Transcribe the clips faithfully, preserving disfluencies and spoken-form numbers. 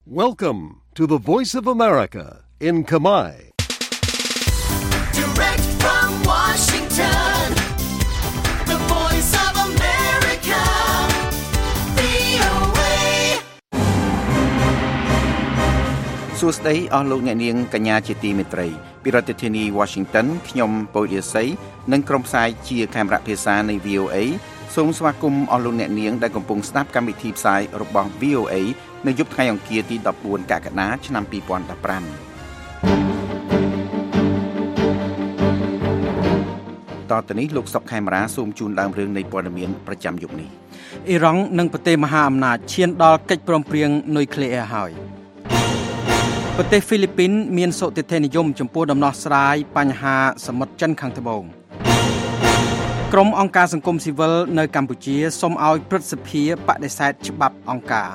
Welcome to the Voice of America in Khmer. Direct from Washington, the Voice of America, វី អូ เอសួស្តីអស់លោកអ្នកនាងកញ្ញាជាទីមេត្រីពីរដ្ឋធានី Washington ខ្ញុំពូរិយស័យនិងក្រុមផ្សាយជាកាមេរ៉ាភាសានៃ វី អូ เอ សូមស្វាគមន៍អស់លោកអ្នកនាងដែលកំពុងស្ដាប់កម្មវិធីផ្សាយរបស់ វី អូ เอ នៅយប់ថ្ងៃអង្គារទីដប់បួនកក្កដាឆ្នាំពីរពាន់ដប់ប្រាំតទៅនេះលោកសុកខេមរាសូមជូនដើមរឿងនៃព័ត៌មានប្រចាំយប់នេះអ៊ីរ៉ង់និងប្រទេសមហាអំណាចឈានដល់កិច្ចព្រមព្រៀងនុយក្លេអ៊ែរហើយប្រទេសហ្វីលីពីនមានសុតិធិនិយមចំពោះដំណោះស្រាយបញ្ហាសមុទ្រចិនខាងត្បូងក្រុមអង្គការសង្គមស៊ីវិលនៅកម្ពុជាសូមឲ្យព្រឹទ្ធសភាបដិសេធច្បាប់អង្គការ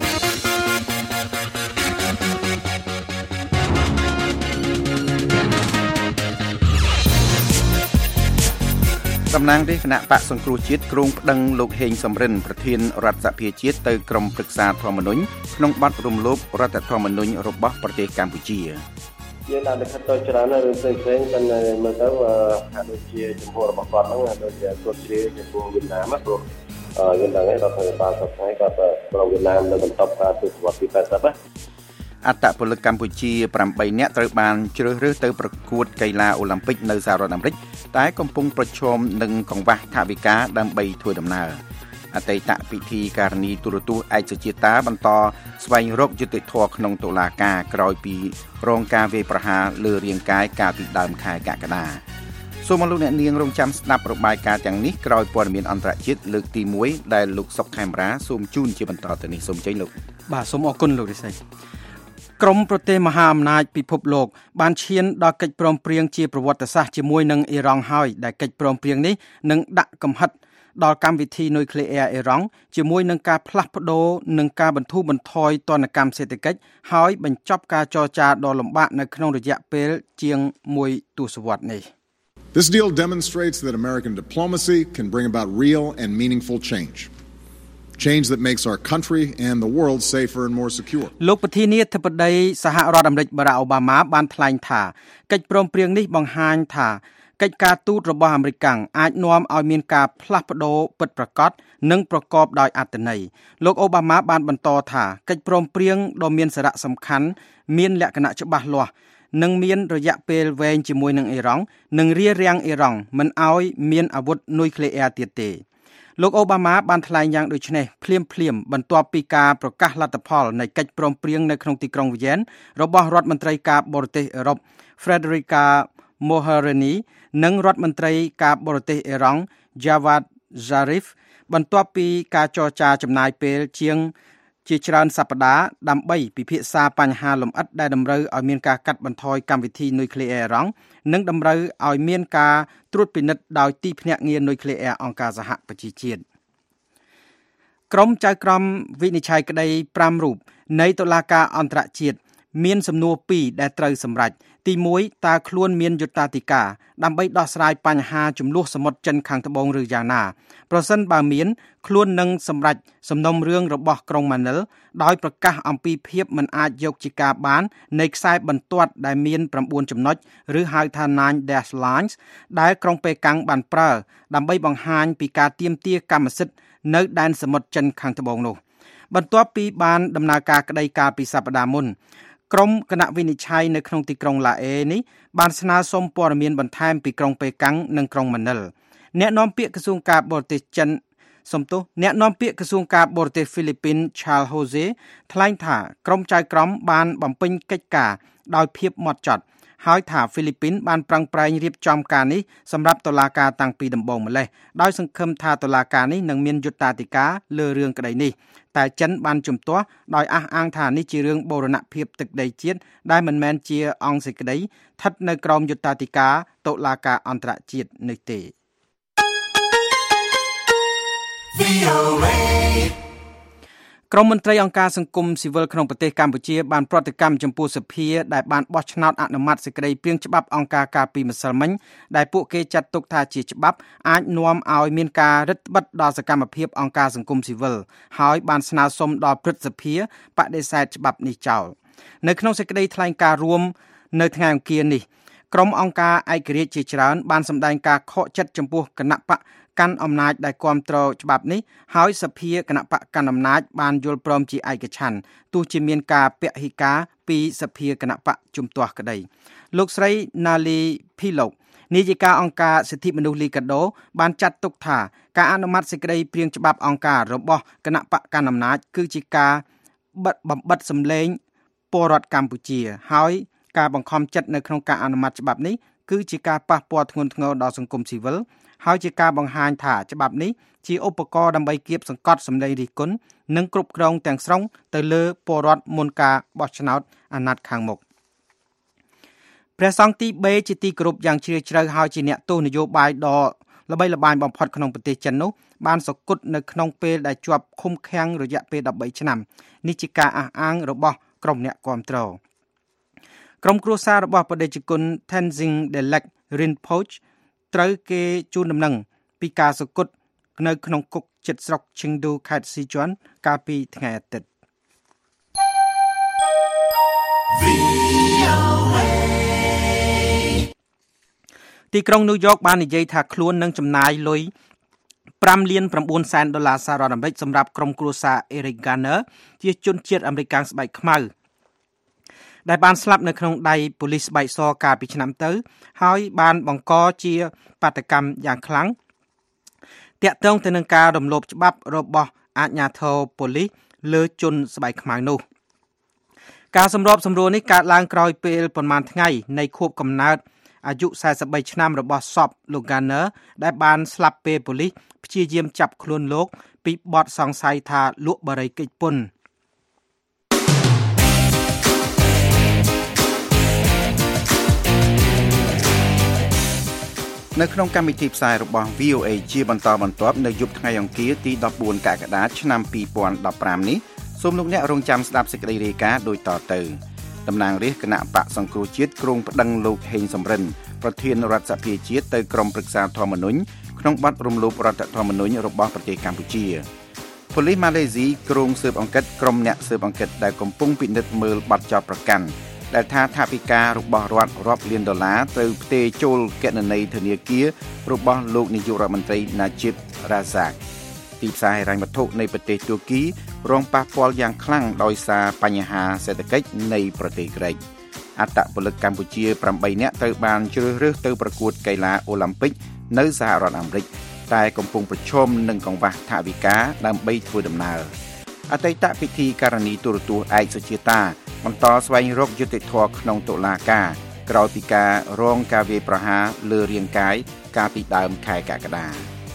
តំណាងរាជគណៈបកសង្គ្រោះជាតិគ្រោងប្តឹងលោកហេងសំរិនប្រធានរដ្ឋសភាជាតិទៅក្រុមប្រឹក្សាធម្មនុញ្ញក្នុងបទរំលោភរដ្ឋធម្មនុញ្ញរបស់ប្រទេសកម្ពុជាយើងបានដឹកទៅច្រើនរឿងផ្សេងផ្សេងតែមើលទៅហាក់ដូចជាចំពោះរបស់គាត់ហ្នឹងដូចជាគាត់ជ្រាបចំពោះវៀតណាមព្រោះយើងដឹងហើយរដ្ឋាភិបាលសប្តាហ៍គាត់ប្រវៀតណាមនៅបន្តការទស្សវត្សទីแปดสิบណាអត្តពលិកកម្ពុជាប្រាំបីនាក់ត្រូវបានជ្រើសរើសទៅប្រកួតកីឡាអូឡ িম্প ិកនៅសហរដ្ឋអាមេរិកតែកំពុងប្រឈមនឹងកង្វះថវិកាដើម្បីធ្វើដំណើរអតីតពិធីការនីទូរទស្សន៍ឯកសច្ចេតាបន្តស្វែងរកយុត្តិធម៌ក្នុងតុលាការក្រោយពីរងការវាយប្រហារលើរាងកាយកាលពីដើមខែកក្កដាសូមអរលោកអ្នកនាងរងចាំស្ដាប់របាយការណ៍ទាំងនេះក្រោយព័ត៌មានអន្តរជាតិលើកទីមួយដែលលោកសុកខេមរាសូមជូនជាបន្តទៅនេះសូមជ័យលោកបាទសូមអរគុណលោករិស័យក្រមប្រទេសមហាអំណាចពិភពលោកបានឈានដល់កិច្ចព្រមព្រៀងជាប្រវត្តិសាស្ត្រជាមួយនឹងអ៊ីរ៉ង់ហើយដែលកិច្ចព្រមព្រៀងនេះនឹងដាក់កំហិតដល់កម្មវិធីនុយក្លេអ៊ែរអ៊ីរ៉ង់ជាមួយនឹងការផ្លាស់ប្ដូរនិងការបន្ធូរបន្ថយទណ្ឌកម្មសេដ្ឋកិច្ចហើយបញ្ចប់ការចរចាដ៏លំបាកនៅក្នុងរយៈពេលជាងមួយទសវត្សរ៍នេះ This deal demonstrates that American diplomacy can bring about real and meaningful change. Change that makes our country and the world safer and more secure. លោកប្រធានាធិបតីសហរដ្ឋអាមេរិកបារ៉ាក់អូបាម៉ាបានថ្លែងថាកិច្ចព្រមព្រៀងនេះបង្ហាញថាកិច្ចការទូតរបស់អាមេរិកអាចនាំឲ្យមានការផ្លាស់ប្ដូរពិតប្រាកដនិងប្រកបដោយអត្ថន័យលោកអូបាម៉ាបានបន្តថាកិច្ចព្រមព្រៀងដ៏មានសារៈសំខាន់មានលក្ខណៈច្បាស់លាស់និងមានរយៈពេលវែងជាមួយនឹងអ៊ីរ៉ង់និងរារាំងអ៊ីរ៉ង់មិនឲ្យមានអាវុធនុយក្លេអ៊ែរទៀតទេលោកអូបាម៉ាបានថ្លែងយ៉ាងដូចនេះភ្លាមភ្លាមបន្ទាប់ពីការប្រកាសលទ្ធផលនៃកិច្ចព្រមព្រៀងនៅក្នុងទីក្រុងវីយ៉ែនរបស់រដ្ឋមន្ត្រីការបរទេសអឺរ៉ុប Federica Mogherini និងរដ្ឋមន្ត្រីការបរទេសអ៊ីរ៉ង់ Javad Zarif បន្ទាប់ពីការចរចាចំណាយពេលជាងជាច្រើនសប្តាហ៍ដើម្បីពិភាក្សាបញ្ហាលម្អិតដែលតម្រូវឲ្យមានការកាត់បន្ថយកម្មវិធីនុយក្លេអ៊ែរអ៊ីរ៉ង់និងតម្រូវឲ្យមានការត្រួតពិនិត្យដោយទីភ្នាក់ងារនុយក្លេអ៊ែរអង្គការសហប្រជាជាតិក្រុមចៅក្រមវិនិច្ឆ័យក្តីប្រាំរូបនៃតុលាការអន្តរជាតិមានសំណួរពីរដែលត្រូវសម្រេចទីមួយតើខ្លួនមានយុត្តាធិការដើម្បីដោះស្រាយបញ្ហាចំនួនសមុទ្រចិនខាងត្បូងឬយ៉ាងណាប្រសិនបើមានខ្លួននឹងសម្រេចសំណុំរឿងរបស់ក្រុងម៉ានីលដោយប្រកាសអំពីភាពមិនអាចយកជាការបាននៃខ្សែបន្ទាត់ដែលមាន៩ចំណុចឬហៅថា nine dash lines ដែលក្រុងប៉េកាំងបានប្រើដើម្បីបង្ហាញពីការទាមទារកម្មសិទ្ធិនៅដែនសមុទ្រចិនខាងត្បូងនោះបន្ទាប់ពីបានដំណើរការក្តីកាលពីសប្តាហ៍មុនក្រុមគណៈវិនិច្ឆ័យនៅក្នុងទីក្រុងឡាអេនេះបានស្នើសុំព័ត៌មានបន្ថែមពីក្រុងប៉េកាំងនិងក្រុងម៉ានីលអ្នកនាំពាក្យក្រសួងការបរទេសចិនសំទោសអ្នកនាំពាក្យក្រសួងការបរទេសហ្វីលីពីន Charles Jose ថ្លែងថាក្រុមចៅក្រមបានបំពេញកិច្ចការដោយភាពហ្មត់ចត់ហើយថាហ្វីលីពីនបានប្រឹងប្រែងរៀបចំការនេះសម្រាប់តុលាការតាំងពីដំបូងម្លេះដោយសង្ឃឹមថាតុលាការនេះនឹងមានយុត្តាធិការលើរឿងក្តីនេះតែចិនបានជំទាស់ដោយអះអាងថានេះជារឿងបូរណភាពទឹកដីជាតិដែលមិនមែនជាអង្គសេចក្តីស្ថិតនៅក្រោមយុត្តាធិការតុលាការអន្តរជាតិនេះទេវី អូ เอក្រមមន្ត្រីអង្គការសង្គមស៊ីវិលក្នុងប្រទេសកម្ពុជាបានប្រតិកម្មចំពោះសភាដែលបានបោះឆ្នោតអនុម័តសេចក្តីព្រាងច្បាប់អង្គការការពីម្សិលមិញដែលពួកគេចាត់ទុកថាជាច្បាប់អាចនាំឲ្យមានការរឹតបន្តឹងដល់សកម្មភាពអង្គការសង្គមស៊ីវិលហើយបានស្នើសុំដល់ព្រឹទ្ធសភាបដិសេធច្បាប់នេះចោលនៅក្នុងសេចក្តីថ្លែងការណ៍រួមនៅថ្ងៃអង្គារនេះក្រុមអង្គការឯករាជ្យជាច្រើនបានសម្ដែងការខកចិត្តចំពោះគណៈបកកាន់អំណាចដែលគ្រប់គ្រងច្បាប់នេះហើយសភាគណៈបកកាន់អំណាចបានយល់ព្រមជាឯកច្ឆន្ទទោះជាមានការពហិការពីសភាគណៈបកជំទាស់ក្តីលោកស្រី Nali Philok នាយិកាអង្គការសិទ្ធិមនុស្សលីកាដូបានចាត់ទុកថាការអនុម័តសេចក្តីព្រាងច្បាប់អង្គការរបស់គណៈបកកាន់អំណាចគឺជាការបិទបំបិទសម្លេងពលរដ្ឋកម្ពុជាហើយការបង្ខំចិត្តនៅក្នុងការអនុម័តច្បាប់នេះគឺជាការប៉ះពាល់ធ្ងន់ធ្ងរដល់សង្គមស៊ីវិលហើយជាការបង្ហាញថាច្បាប់នេះជាឧបករណ៍ដើម្បីគៀបសង្កត់សម្ដីរិះគន់និងគ្រប់គ្រងទាំងស្រុងទៅលើពលរដ្ឋមុនការបោះឆ្នោតអាណត្តិខាងមុខព្រះសង្ឃទីបេជាទីគោរពយ៉ាងជ្រាលជ្រៅហើយជាអ្នកទស្សនយោបាយដ៏ល្បីល្បាញបំផុតក្នុងប្រទេសចិននោះបានសគត់នៅក្នុងពេលដែលជាប់ឃុំឃាំងរយៈពេលដប់បីឆ្នាំនេះជាការអះអាងរបស់ក្រុមអ្នកគាំទ្រក្រុមគ្រួសាររបស់បដិជគុណ Tenzin Delek Rinpoche ត្រូវគេជូនដំណឹងពីការសគត់នៅក្នុងគុកជិតស្រុក Chengdu ខេត្ត Sichuan កាលពីថ្ងៃអាទិត្យទីក្រុងញូវយ៉កបាននិយាយថាខ្លួននឹងចំណាយលុយfiveលានnineសែនដុល្លារសហរដ្ឋអាមេរិកសម្រាប់ក្រុមគ្រួសារ Eric Garner ជាជនជាតិអាមេរិកស្បែកខ្មៅដែលបានស្លាប់នៅក្នុងដៃប៉ូលីសស្បែកសកាលពីឆ្នាំទៅហើយបានបង្កជាបាតកម្មយ៉ាងខ្លាំងទាក់ទងទៅនឹងការរំលោភច្បាប់របស់អាជ្ញាធរប៉ូលីសលើជនស្បែកខ្មៅនោះការសម្របសម្រួលនេះកើតឡើងក្រោយពេលប្រមាណថ្ងៃនៃខួបកំណើតអាយុforty-threeឆ្នាំរបស់សពលោក Garner ដែលបានស្លាប់ពេលប៉ូលីសព្យាយាមចាប់ខ្លួនលោកពីបទសង្ស័យថាលក់បារីកិច្ចពន្ធនៅក្នុងកម្មវិធីផ្សាយរបស់ V O A ជាបន្តបន្ទាប់នៅយប់ថ្ងៃអង្គារទីfourteenកក្កដាឆ្នាំtwenty fifteenនេះសូមលោកអ្នករងចាំស្ដាប់សេចក្តីរាយការណ៍ដូចតទៅតំណាងរាស្ត្រគណៈបកសង្គ្រោះជាតិក្រុងប្តឹងលោកហេងសំរិនប្រធានរដ្ឋសភាជាតិទៅក្រុមប្រឹក្សាធម្មនុញ្ញក្នុងបទរំលោភរដ្ឋធម្មនុញ្ញរបស់ប្រទេសកម្ពុជាប៉ូលីសម៉ាឡេស៊ីក្រុងស៊ើបអង្កេតក្រុមអ្នកស៊ើបអង្កេតដែលកំពុងពិនិត្យមើលបទចោទប្រកាន់ដែលថាថវិការបស់រដ្ឋរាប់លានដុល្លារត្រូវផ្ទេរចូលគណនីធនាគាររបស់លោកនាយករដ្ឋមន្ត្រី Najib Razak ទីផ្សារហិរញ្ញវត្ថុនៃប្រទេសទួរគីរងប៉ះពាល់យ៉ាងខ្លាំងដោយសារបញ្ហាសេដ្ឋកិច្ចនៃប្រទេសក្រិកអត្តពលិកកម្ពុជាeightនាក់ត្រូវបានជ្រើសរើសទៅប្រកួតកីឡាអូឡ িম্প ិកនៅសហរដ្ឋអាមេរិកតែកំពុងប្រឈមនឹងកង្វះថវិកាដើម្បីធ្វើដំណើរអតីតពិធីការនីទូរទស្សន៍ឯកសុជាតាបន្តស្វែងរកយុត្តិធម៌ក្នុងតុលាការក្រោយពីការរងការវាយប្រហារលើរាងកាយកាលពីដើមខែកក្កដា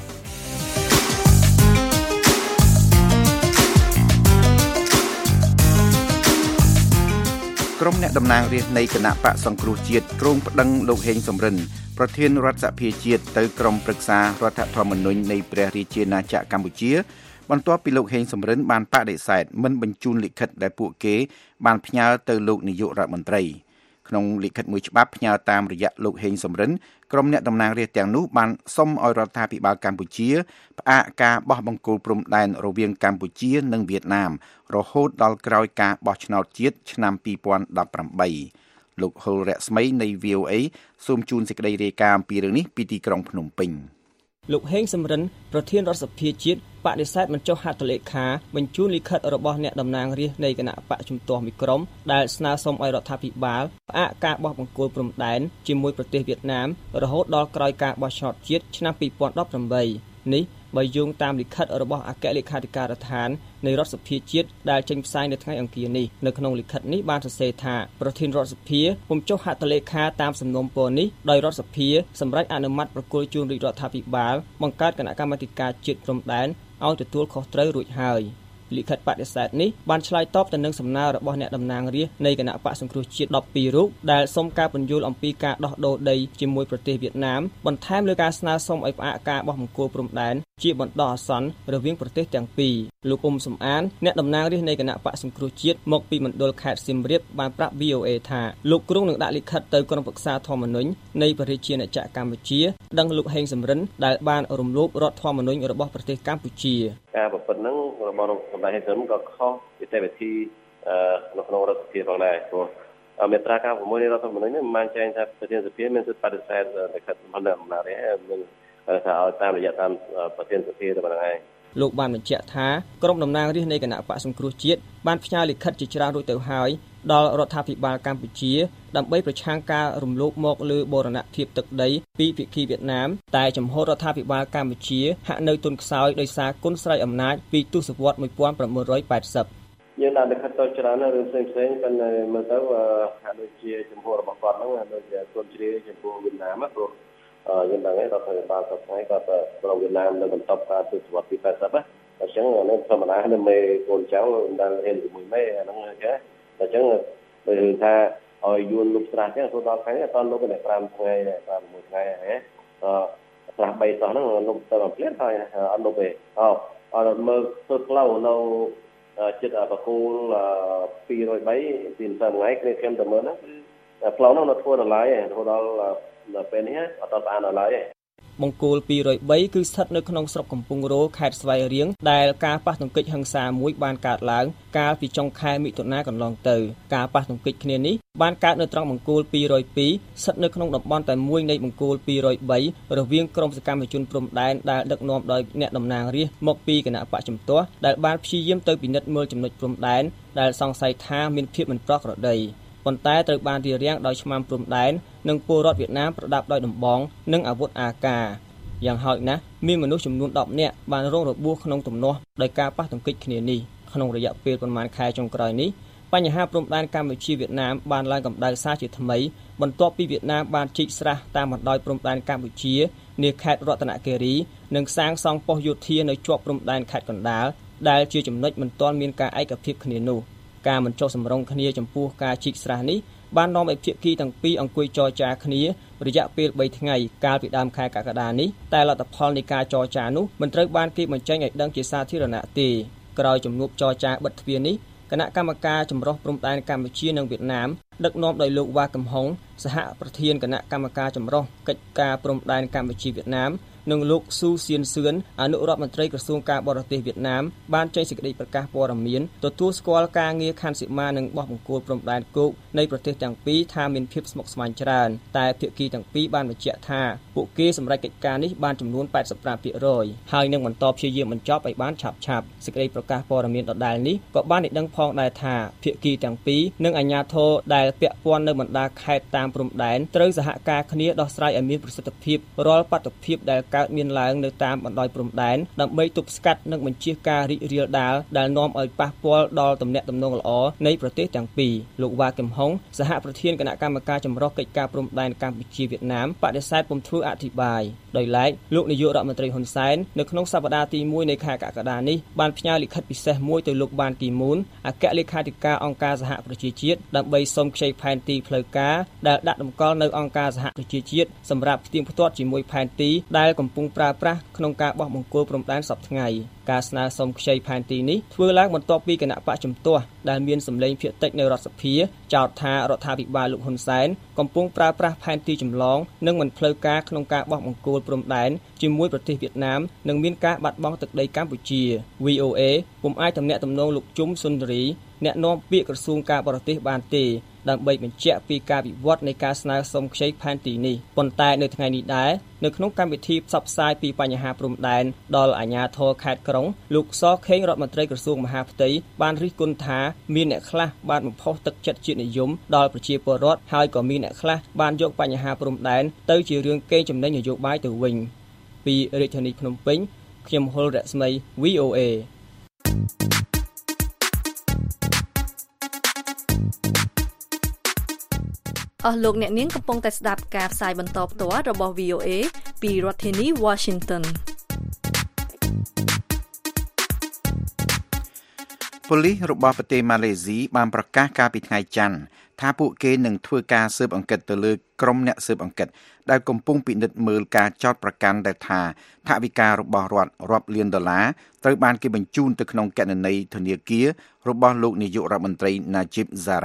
ក្រុមអ្នកតំណាងរាស្ត្រនៃគណៈបកសង្គ្រោះជាតិក្រុងប្តឹងលោកហេងសំរិនប្រធានរដ្ឋសភាជាតិទៅក្រុមប្រឹក្សារដ្ឋធម្មនុញ្ញនៃព្រះរាជាណាចក្រកម្ពុជាបន្ទាប់ពីលោកហេងសំរិនបានបដិសេធមិនបញ្ជូនលិខិតដែលពួកគេបានផ្ញើទៅលោកនាយករដ្ឋមន្ត្រីក្នុងលិខិតមួយច្បាប់ផ្ញើតាមរយៈលោកហេងសំរិនក្រុមអ្នកតំណាងរាស្ត្រទាំងនោះបានសុំឲ្យរដ្ឋាភិបាលកម្ពុជាផ្អាកការបោះបង្គោលព្រំដែនរវាងកម្ពុជានិងវៀតណាមរហូតដល់ក្រោយការបោះឆ្នោតជាតិឆ្នាំtwenty eighteenលោកហុលរស្មីនៃ V O A សូមជូនសេចក្តីរាយការណ៍អំពីរឿងនេះពីទីក្រុងភ្នំពេញលោកហេងសំរិនប្រធានរដ្ឋសភាជាតិបដិសេធមិនចុះហត្ថលេខាបញ្ជូនលិខិតរបស់អ្នកតំណាងរាស្ត្រនៃគណៈបកជំទាស់មីក្រុមដែលស្នើសុំឲ្យរដ្ឋាភិបាលផ្អាកការបោះបង្គោលព្រំដែនជាមួយប្រទេសវៀតណាមរហូតដល់ក្រោយការបោះឆ្នោតជាតិឆ្នាំtwenty eighteenនេះបើយោងតាមលិខិតរបស់អគ្គលេខាធិការដ្ឋាននៃរដ្ឋសភាជាតិដែលចេញផ្សាយនៅថ្ងៃអង្គារនេះនៅក្នុងលិខិតនេះបានសរសេរថាប្រធានរដ្ឋសភាពុំចុះហត្ថលេខាតាមសំណុំពរនេះដោយរដ្ឋសភាសម្រេចអនុម័តប្រគល់ជូនរាជរដ្ឋាភិបាលបង្កើតគណៈកម្មាធិការជាតិព្រំដែនឲ្យទទួលខុសត្រូវរួចហើយលិខិតបដិសេធនេះបានឆ្លើយតបទៅនឹងសំណើរបស់អ្នកតំណាងរាស្ត្រនៃគណៈបកសង្គ្រោះជាតិដប់ពីររូបដែលសុំការពន្យល់អំពីការដោះដូរដីជាមួយប្រទេសវៀតណាមបន្ថែមលើការស្នើសុំឲ្យផ្អាកការបោះបង្គោលព្រំដែនជាបណ្ដោះអាសន្នរវាងប្រទេសទាំងពីរលោកអ៊ុំសំអានអ្នកតំណាងរាស្ត្រនៃគណៈបកសង្គ្រោះជាតិមកពីមណ្ឌលខេត្តសៀមរាបបានប្រាប់ វី អូ អេ ថាលោកគ្រងនឹងដាក់លិខិតទៅក្រុមប្រឹក្សាធម្មនុញ្ញនៃប្រជាជាតិកម្ពុជាដឹងលោកហេងសំរិនដែលបានរំលោភរដ្ឋធម្មនុញ្ញរបស់ប្រទេសកម្ពុជាការប្រព្រឹត្តហ្នឹងរបស់សម្ដេចហេងសំរិនក៏ខុសពីតែវិធីនៅក្នុងរដ្ឋសភាផងដែរព្រោះមេត្រាការប្រមូលនៃរដ្ឋធម្មនុញ្ញនេះបានចែងថាប្រធានសភាមានសិទ្ធិបដិសេធលិខិតរបស់អ្នកអំណាចនេះនឹងថាឲ្យតាមរយៈតាមប្រធានសភាទៅប៉ុណ្ណឹងឯងលោកបានបញ្ជាក់ថាក្រុមតំណាងរាស្ត្រនៃគណៈបកសង្គ្រោះជាតិបានផ្ញើលិខិតជាច្រើនរួចទៅហើយដល់រដ្ឋាភិបាលកម្ពុជាដើម្បីប្រឆាំងការរំលោភមកលើបូរណភាពទឹកដីពីភាគីវៀតណាមតែចំហរដ្ឋាភិបាលកម្ពុជាហាក់នៅទន់ខ្សោយដោយសារគុណស្រ័យអំណាចពីទសវត្សរ៍nineteen eighty យើងដាក់លិខិតទៅច្រើនរឿងផ្សេងផ្សេងប៉ុន្តែមើលទៅហាក់ដូចជាចំហរបស់គាត់ហ្នឹងដូចជាទន់ជ្រាយចំពោះវៀតណាមព្រោះយើងដឹងហើយរដ្ឋាភិបាលសប្តាហ៍គាត់ប្រវៀតណាមនៅបន្តការទស្សវត្សរ៍ទីeightyណាអញ្ចឹងនៅធម្មតានៅមេកូនចៅដែលរៀនជាមួយមេអាហ្នឹងចេះអញ្ចឹងបើថាឲ្យយួនលុបស្រះចឹងទៅដល់ថ្ងៃនេះអត់លុបទេfiveថ្ងៃទេfiveថ្ងៃហ៎អឺស្រះបីតោះហ្នឹងលុបទៅមួយភ្លាមហើយអត់លុបទេអត់អត់មើលទៅផ្លូវនៅចិត្តបកគោលtwo oh threeពីសប្តាហ៍ថ្ងៃគ្នាខ្ញុំទៅមើលហ្នឹងផ្លូវហ្នឹងនៅធ្វើដល់ឡើយធ្វើដល់ដល់ពេលនេះអត់បានដល់ឡើយទេបង្គោលtwo oh threeគឺស្ថិតនៅក្នុងស្រុកកំពង់រោខេត្តស្វាយរៀងដែលការប៉ះទង្គិចហិង្សាមួយបានកើតឡើងកាលពីចុងខែមិថុនាកន្លងទៅការប៉ះទង្គិចគ្នានេះបានកើតនៅត្រង់បង្គោលtwo oh twoស្ថិតនៅក្នុងតំបន់តែមួយនៃបង្គោលtwo oh threeរវាងក្រុមសកម្មជនព្រំដែនដែលដឹកនាំដោយអ្នកតំណាងរាស្ត្រមកពីគណៈបកជំទាស់ដែលបានព្យាយាមទៅពិនិត្យមើលចំណុចព្រំដែនដែលសង្ស័យថាមានភាពមិនប្រក្រតីប៉ុន្តែត្រូវបានរារាំងដោយឆ្មាំព្រំដែននិងពលរដ្ឋវៀតណាមប្រដាប់ដោយដំបងនិងអាវុធអាកាយ៉ាងហោចណាស់មានមនុស្សចំនួនtenនាក់បានរងរបួសក្នុងទំនាស់ដោយការប៉ះទង្គិចគ្នានេះក្នុងរយៈពេលប្រមាណខែចុងក្រោយនេះបញ្ហាព្រំដែនកម្ពុជាវៀតណាមបានឡើងកម្ដៅសារជាថ្មីបន្ទាប់ពីវៀតណាមបានជីកស្រះតាមបណ្ដោយព្រំដែនកម្ពុជានាខេត្តរតនគិរីនិងសាងសង់ប៉ុស្តិ៍យោធានៅជាប់ព្រំដែនខេត្តកណ្ដាលដែលជាចំណុចមិនទាន់មានការឯកភាពគ្នានោះការមិនចុះសម្រុងគ្នាចំពោះការជីកស្រះនេះបាននាំឲ្យភាគីទាំងពីរអង្គុយចរចាគ្នារយៈពេលthreeថ្ងៃកាលពីដើមខែកក្កដានេះតែលទ្ធផលនៃការចរចានោះមិនត្រូវបានគេបញ្ចេញឲ្យដឹងជាសាធារណៈទេក្រោយជំនួបចរចាបិទទ្វារនេះគណៈកម្មការចម្រុះព្រំដែនកម្ពុជានិងវៀតណាមដឹកនាំដោយលោកវ៉ាកំហុងសហប្រធានគណៈកម្មការចម្រុះកិច្ចការព្រំដែនកម្ពុជាវៀតណាមនិងលោកស៊ូសៀនសឿនអនុរដ្ឋមន្ត្រីក្រសួងការបរទេសវៀតណាមបានចេញសេចក្តីប្រកាសព័ត៌មានទទួលស្គាល់ការងារខណ្ឌសីមានិងបោះបង្គោលព្រំដែនគោកនៃប្រទេសទាំងពីរថាមានភាពស្មុគស្មាញច្រើនតែភាគីទាំងពីរបានបញ្ជាក់ថាពួកគេសម្រេចកិច្ចការនេះបានចំនួនeighty-five percent ហើយនឹងបន្តព្យាយាមបញ្ចប់ឲ្យបានឆាប់ឆាប់សេចក្តីប្រកាសព័ត៌មានដដែលនេះក៏បានឲ្យដឹងផងដែរថាភាគីទាំងពីរនិងអាជ្ញាធរដែលពាក់ព័ន្ធនៅបណ្ដាខេត្តតាមព្រំដែនត្រូវសហការគ្នាដោះស្រាយឲ្យមានប្រសិទ្ធភាពរាល់បាតុភិបដែលកើតមានឡើងនៅតាមបណ្ដោយព្រំដែនដើម្បីទប់ស្កាត់និងបញ្ជៀសការរីករាលដាលដែលនាំឲ្យប៉ះពាល់ដល់ទំនាក់ទំនងល្អនៃប្រទេសទាំងពីរលោកវ៉ាកំហុងសហប្រធានគណៈកម្មការចម្រុះកិច្ចការព្រំដែនកម្ពុជាវៀតណាមបដិសេធពុំធ្វើអធិប្បាយដោយឡែកលោកនាយករដ្ឋមន្ត្រីហ៊ុនសែននៅក្នុងសប្តាហ៍ទីoneនៃខែកក្កដានេះបានផ្ញើលិខិតពិសេសមួយទៅលោកបានគីមូនអគ្គលេខាធិការអង្គការសហប្រជាជាតិដើម្បីសុំខ្ចីផែនទីផ្លូវការដែលដាក់តម្កល់នៅអង្គការសហប្រជាជាតិសម្រាប់ផ្ទៀងផ្ទាត់ជាមួយផែនទីដែលកំពុងប្រើប្រាស់ក្នុងការបោះបង្គោលព្រំដែនសប្តាហ៍ថ្ងៃការស្នើសុំខ្ចីផែនទីនេះធ្វើឡើងបន្ទាប់ពីគណៈបកជំទាស់ដែលមានសម្លេងភាគតិចនៅរដ្ឋសភាចោទថារដ្ឋាភិបាលលោកហ៊ុនសែនកំពុងប្រើប្រាស់ផែនទីចម្លងនិងមិនផ្លូវការក្នុងការបោះបង្គោលព្រំដែនជាមួយប្រទេសវៀតណាមនិងមានការបាត់បង់ទឹកដីកម្ពុជា វី អូ អេ ពុំអាចទំនាក់ទំនងលោកជុំសុនរីអ្នកនាំពាក្យក្រសួងការបរទេសបានទេដើម្បីបញ្ជាក់ពីការវិវត្តនៃការស្នើសុំខ្ចីផែនទីនេះប៉ុន្តែនៅថ្ងៃនេះដែរនៅក្នុងកម្មវិធីផ្សព្វផ្សាយពីបញ្ហាព្រំដែនដល់អាជ្ញាធរខេត្តក្រុងលោកសខេងរដ្ឋមន្ត្រីក្រសួងមហាផ្ទៃបានរិះគន់ថាមានអ្នកខ្លះបានបំផុសទឹកចិត្តជាតិនិយមដល់ប្រជាពលរដ្ឋហើយក៏មានអ្នកខ្លះបានយកបញ្ហាព្រំដែនទៅជារឿងកេងចំណេញនយោបាយទៅវិញពីរាជធានីភ្នំពេញខ្ញុំហុលរស្មី វី អូ អេអស់លោកអ្នកនាងកំពុងតែស្ដាប់ការផ្សាយបន្តផ្ទាល់របស់ វី អូ អេ ពីរដ្ឋធានី Washington ប៉ូលីសរបស់ប្រទេសម៉ាឡេស៊ីបានប្រកាសកាលពីថ្ងៃច័ន្ទថាពួកគេនឹងធ្វើការស៊ើបអង្កេតទៅលើក្រុមអ្នកស៊ើបអង្កេតដែលកំពុងពិនិត្យមើលការចោទប្រកាន់ដែលថាថវិការបស់រដ្ឋរាប់លានដុល្លារត្រូវបានគេបញ្ជូនទៅក្នុងគណនីធនាគាររបស់លោកនាយករដ្ឋមន្ត្រី Najib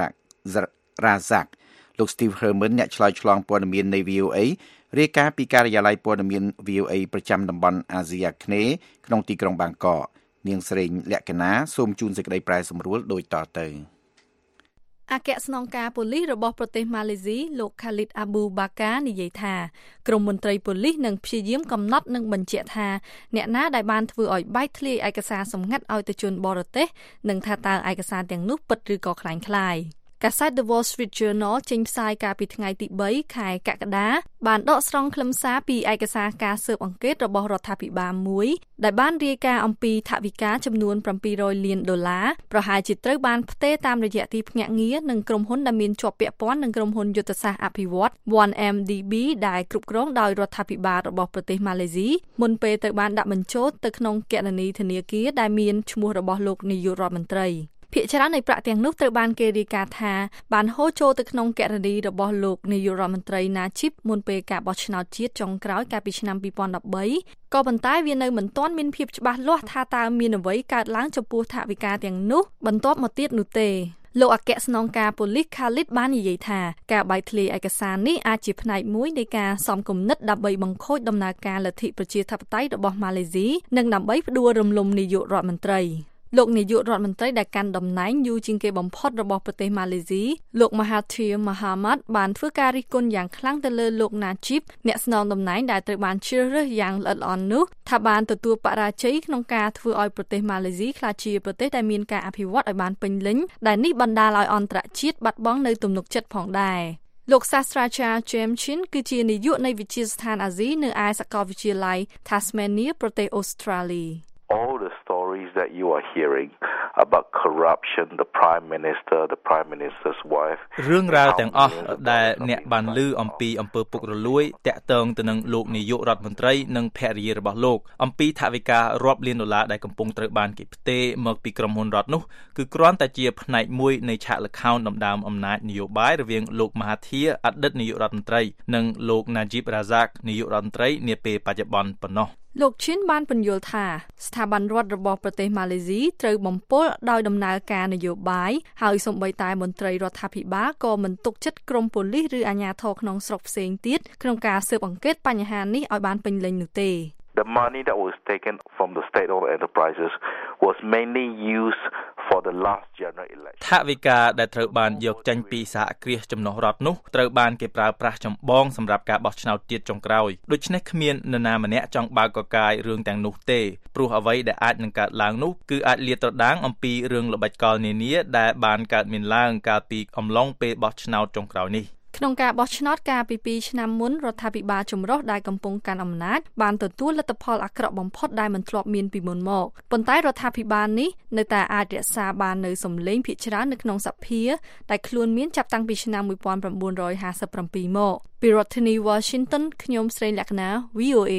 Razak លោក Steve Herman អ្នកឆ្លើយឆ្លងព័ត៌មាននៃ V O A រាយការណ៍ពីការិយាល័យព័ត៌មាន V O A ប្រចាំតំបន់អាស៊ីអាគ្នេយ៍ក្នុងទីក្រុងបាងកកនាងស្រីលក្ខណាសូមជូនសេចក្តីប្រែសម្រួលដូចតទៅអគ្គស្នងការប៉ូលីសរបស់ប្រទេសម៉ាឡេស៊ីលោក Khalid Abu Bakar និយាយថាក្រុមមន្ត្រីប៉ូលីសនឹងព្យាយាមកំណត់និងបញ្ជាក់ថាអ្នកណាដែលបានធ្វើឲ្យបែកធ្លាយឯកសារសម្ងាត់ឲ្យទៅជនបរទេសនិងថាតើឯកសារទាំងនោះពិតឬក៏ក្លែងក្លាយកាសែត The Wall Street Journal ចេញផ្សាយកាលពីថ្ងៃទីបីខែកក្កដាបានដកស្រង់ខ្លឹមសារពីឯកសារការស៊ើបអង្កេតរបស់រដ្ឋាភិបាលមួយដែលបានរាយការណ៍អំពីថវិកាចំនួនเจ็ดร้อยលានដុល្លារប្រហែលជាត្រូវបានផ្ទេរតាមរយៈទីភ្នាក់ងារនិងក្រុមហ៊ុនដែលមានជាប់ពាក់ព័ន្ធនឹងក្រុមហ៊ុនយុទ្ធសាស្ត្រអភិវឌ្ឍន៍ one M D B ដែលគ្រប់គ្រងដោយរដ្ឋាភិបាលរបស់ប្រទេសម៉ាឡេស៊ីមុនពេលត្រូវបានដាក់បញ្ចូលទៅក្នុងគណនីធនាគារដែលមានឈ្មោះរបស់លោកនាយករដ្ឋមន្ត្រីភាគច្រើននៃប្រាក់ទាំងនោះត្រូវបានគេរាយការណ៍ថាបានហូរចូលទៅក្នុងគណនីរបស់លោកនាយករដ្ឋមន្ត្រី Najib មុនពេលការបោះឆ្នោតជាតិចុងក្រោយកាលពីឆ្នាំពីរពាន់ដប់បីក៏ប៉ុន្តែវានៅមិនទាន់មានភាពច្បាស់លាស់ថាតើមានអ្វីកើតឡើងចំពោះថវិកាទាំងនោះបន្ទាប់មកទៀតនោះទេលោកអគ្គស្នងការប៉ូលីស Khalid បាននិយាយថាការបែកធ្លាយឯកសារនេះអាចជាផ្នែកមួយនៃការសំគំនិតដើម្បីបង្ខូចដំណើរការលទ្ធិប្រជាធិបតេយ្យរបស់ម៉ាឡេស៊ីនិងដើម្បីផ្ដួលរំលំនាយករដ្ឋមន្ត្រីលោកនាយករដ្ឋមន្ត្រីដែលកាន់តំណែងយូរជាងគេបំផុតរបស់ប្រទេសម៉ាឡេស៊ីលោក Mahathir Mohamad បានធ្វើការរិះគន់យ៉ាងខ្លាំងទៅលើលោក Najib អ្នកស្នងតំណែងដែលត្រូវបានជ្រើសរើសយ៉ាងល្អិតល្អន់នោះថាបានទទួលបរាជ័យក្នុងការធ្វើឲ្យប្រទេសម៉ាឡេស៊ីក្លាយជាប្រទេសដែលមានការអភិវឌ្ឍឲ្យបានពេញលេញដែលនេះបណ្ដាលឲ្យអន្តរជាតិបាត់បង់នៅទំនុកចិត្តផងដែរលោកសាស្ត្រាចារ្យ James Chin គឺជានាយកនៃវិទ្យាស្ថានអាស៊ីនៅឯសាកលវិទ្យាល័យ Tasmania ប្រទេសអូស្ត្រាលី All the stories that you are hearing about corruption, the Prime Minister, the Prime Minister's wife រឿងរ៉ាវទាំងអស់ដែលអ្នកបានឮអំពីអំពើពុករលួយតាក់ទងទៅនឹងលោកនាយករដ្ឋមន្ត្រីនិងភរិយារបស់លោកអំពីថវិការាប់លានដុល្លារដែលកំពុងត្រូវបានគេផ្ទេរមកពីក្រុមហ៊ុនរដ្ឋនោះគឺគ្រាន់តែជាផ្នែកមួយនៃឆាកល្ខោនដណ្ដើមអំណាចនយោបាយរវាងលោក Mahathir អតីតនាយករដ្ឋមន្ត្រីនិងលោក Najib Razak នាយករដ្ឋមន្ត្រីនាពេលបច្ចុប្បន្នប៉ុណ្ណោះលោកឈិនបានពន្យល់ថាស្ថាប័នរដ្ឋរបស់ប្រទេសម៉ាឡេស៊ីត្រូវបំពុលដោយដំណើរការនយោបាយហើយសូម្បីតែមន្ត្រីរដ្ឋាភិបាលក៏មិនទុកចិត្តក្រុមប៉ូលីសឬអាជ្ញាធរក្នុងស្រុកផ្សេងទៀតក្នុងការស៊ើបអង្កេតបញ្ហានេះឲ្យបានពេញលេញនោះទេ The money that was taken from the state-owned enterprises was mainly used for the last general election. ថវិកាដែលត្រូវបានយកចេញពីសហគ្រាសចំណុះរដ្ឋនោះត្រូវបានគេប្រើប្រាស់ចម្បងសម្រាប់ការបោះឆ្នោតជាតិចុងក្រោយដូច្នេះគ្មាននរណាម្នាក់ចង់បើកកកាយរឿងទាំងនោះទេព្រោះអ្វីដែលអាចនឹងកើតឡើងនោះគឺអាចលាតត្រដាងអំពីរឿងល្បិចកលនានាដែលបានកើតមានឡើងកាលពីអំឡុងពេលបោះឆ្នោតចុងក្រោយនេះក្នុងការបោះឆ្នោតកាលពីពីរឆ្នាំមុនរដ្ឋាភិបាលចម្រុះដែលកំពុងកាន់អំណាចបានទទួលលទ្ធផលអាក្រក់បំផុតដែលមិនធ្លាប់មានពីមុនមកប៉ុន្តែរដ្ឋាភិបាលនេះនៅតែអាចរក្សាបាននូវសម្លេងភាគច្រើននៅក្នុងសភាដែលខ្លួនមានចាប់តាំងពីឆ្នាំnineteen fifty-sevenមកពីរដ្ឋធានី Washington ខ្ញុំស្រីលក្ខណា V O A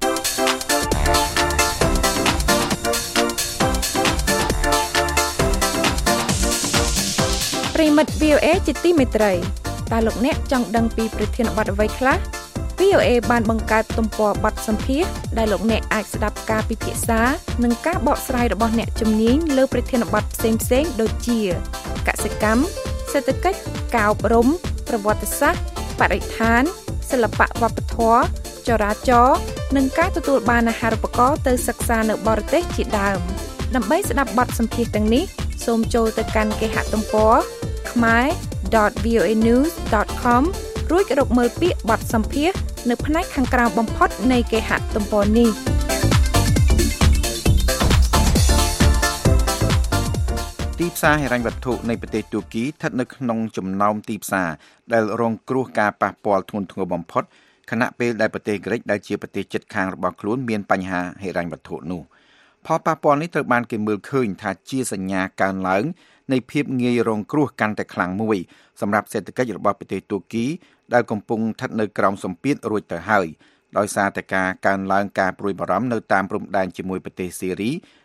ប្រិមិត្ត V O A ជាទីមេត្រីតើលោកអ្នកចង់ដឹងពីប្រធានបទអ្វីខ្លះ V O A បានបង្កើតទំព័របទសម្ភាសន៍ដែលលោកអ្នកអាចស្ដាប់ការពិភាក្សានិងការបកស្រាយរបស់អ្នកជំនាញលើប្រធានបទផ្សេងៗដូចជាកសិកម្មសេដ្ឋកិច្ចការអប់រំប្រវត្តិសាស្ត្របរិស្ថានសិល្បៈវប្បធម៌ចរាចរណ៍និងការទទួលបានអាហារូបករណ៍ទៅសិក្សានៅបរទេសជាដើមដើម្បីស្ដាប់បទសម្ភាសន៍ទាំងនេះសូមចូលទៅកាន់គេហទំព័រ khmer dot v o a news dot com រួចរកមើលពាក្យបទសម្ភាសន៍នៅផ្នែកខាងក្រោមបំផុតនៃគេហទំព័រនេះទីផ្សារហិរញ្ញវត្ថុនៃប្រទេសទួរគីស្ថិតនៅក្នុងចំណោមទីផ្សារដែលរងគ្រោះការប៉ះពាល់ធ្ងន់ធ្ងរបំផុតខណៈពេលដែលប្រទេសក្រិកដែលជាប្រទេសជិតខាងរបស់ខ្លួនមានបញ្ហាហិរញ្ញវត្ថុនោះផលប៉ះពាល់នេះត្រូវបានគេមើលឃើញថាជាសញ្ញាកើនឡើងនៃភាពងាយរងគ្រោះកាន់តែខ្លាំងមួយសម្រាប់សេដ្ឋកិច្ចរបស់ប្រទេសទួរគីដែលកំពុងស្ថិតនៅក្រោមសម្ពាធរួចទៅហើយដោយសារតែការកើនឡើងការព្រួយបារម្ភនៅតាមព្រំដែនជាមួយប្រទេសសេរី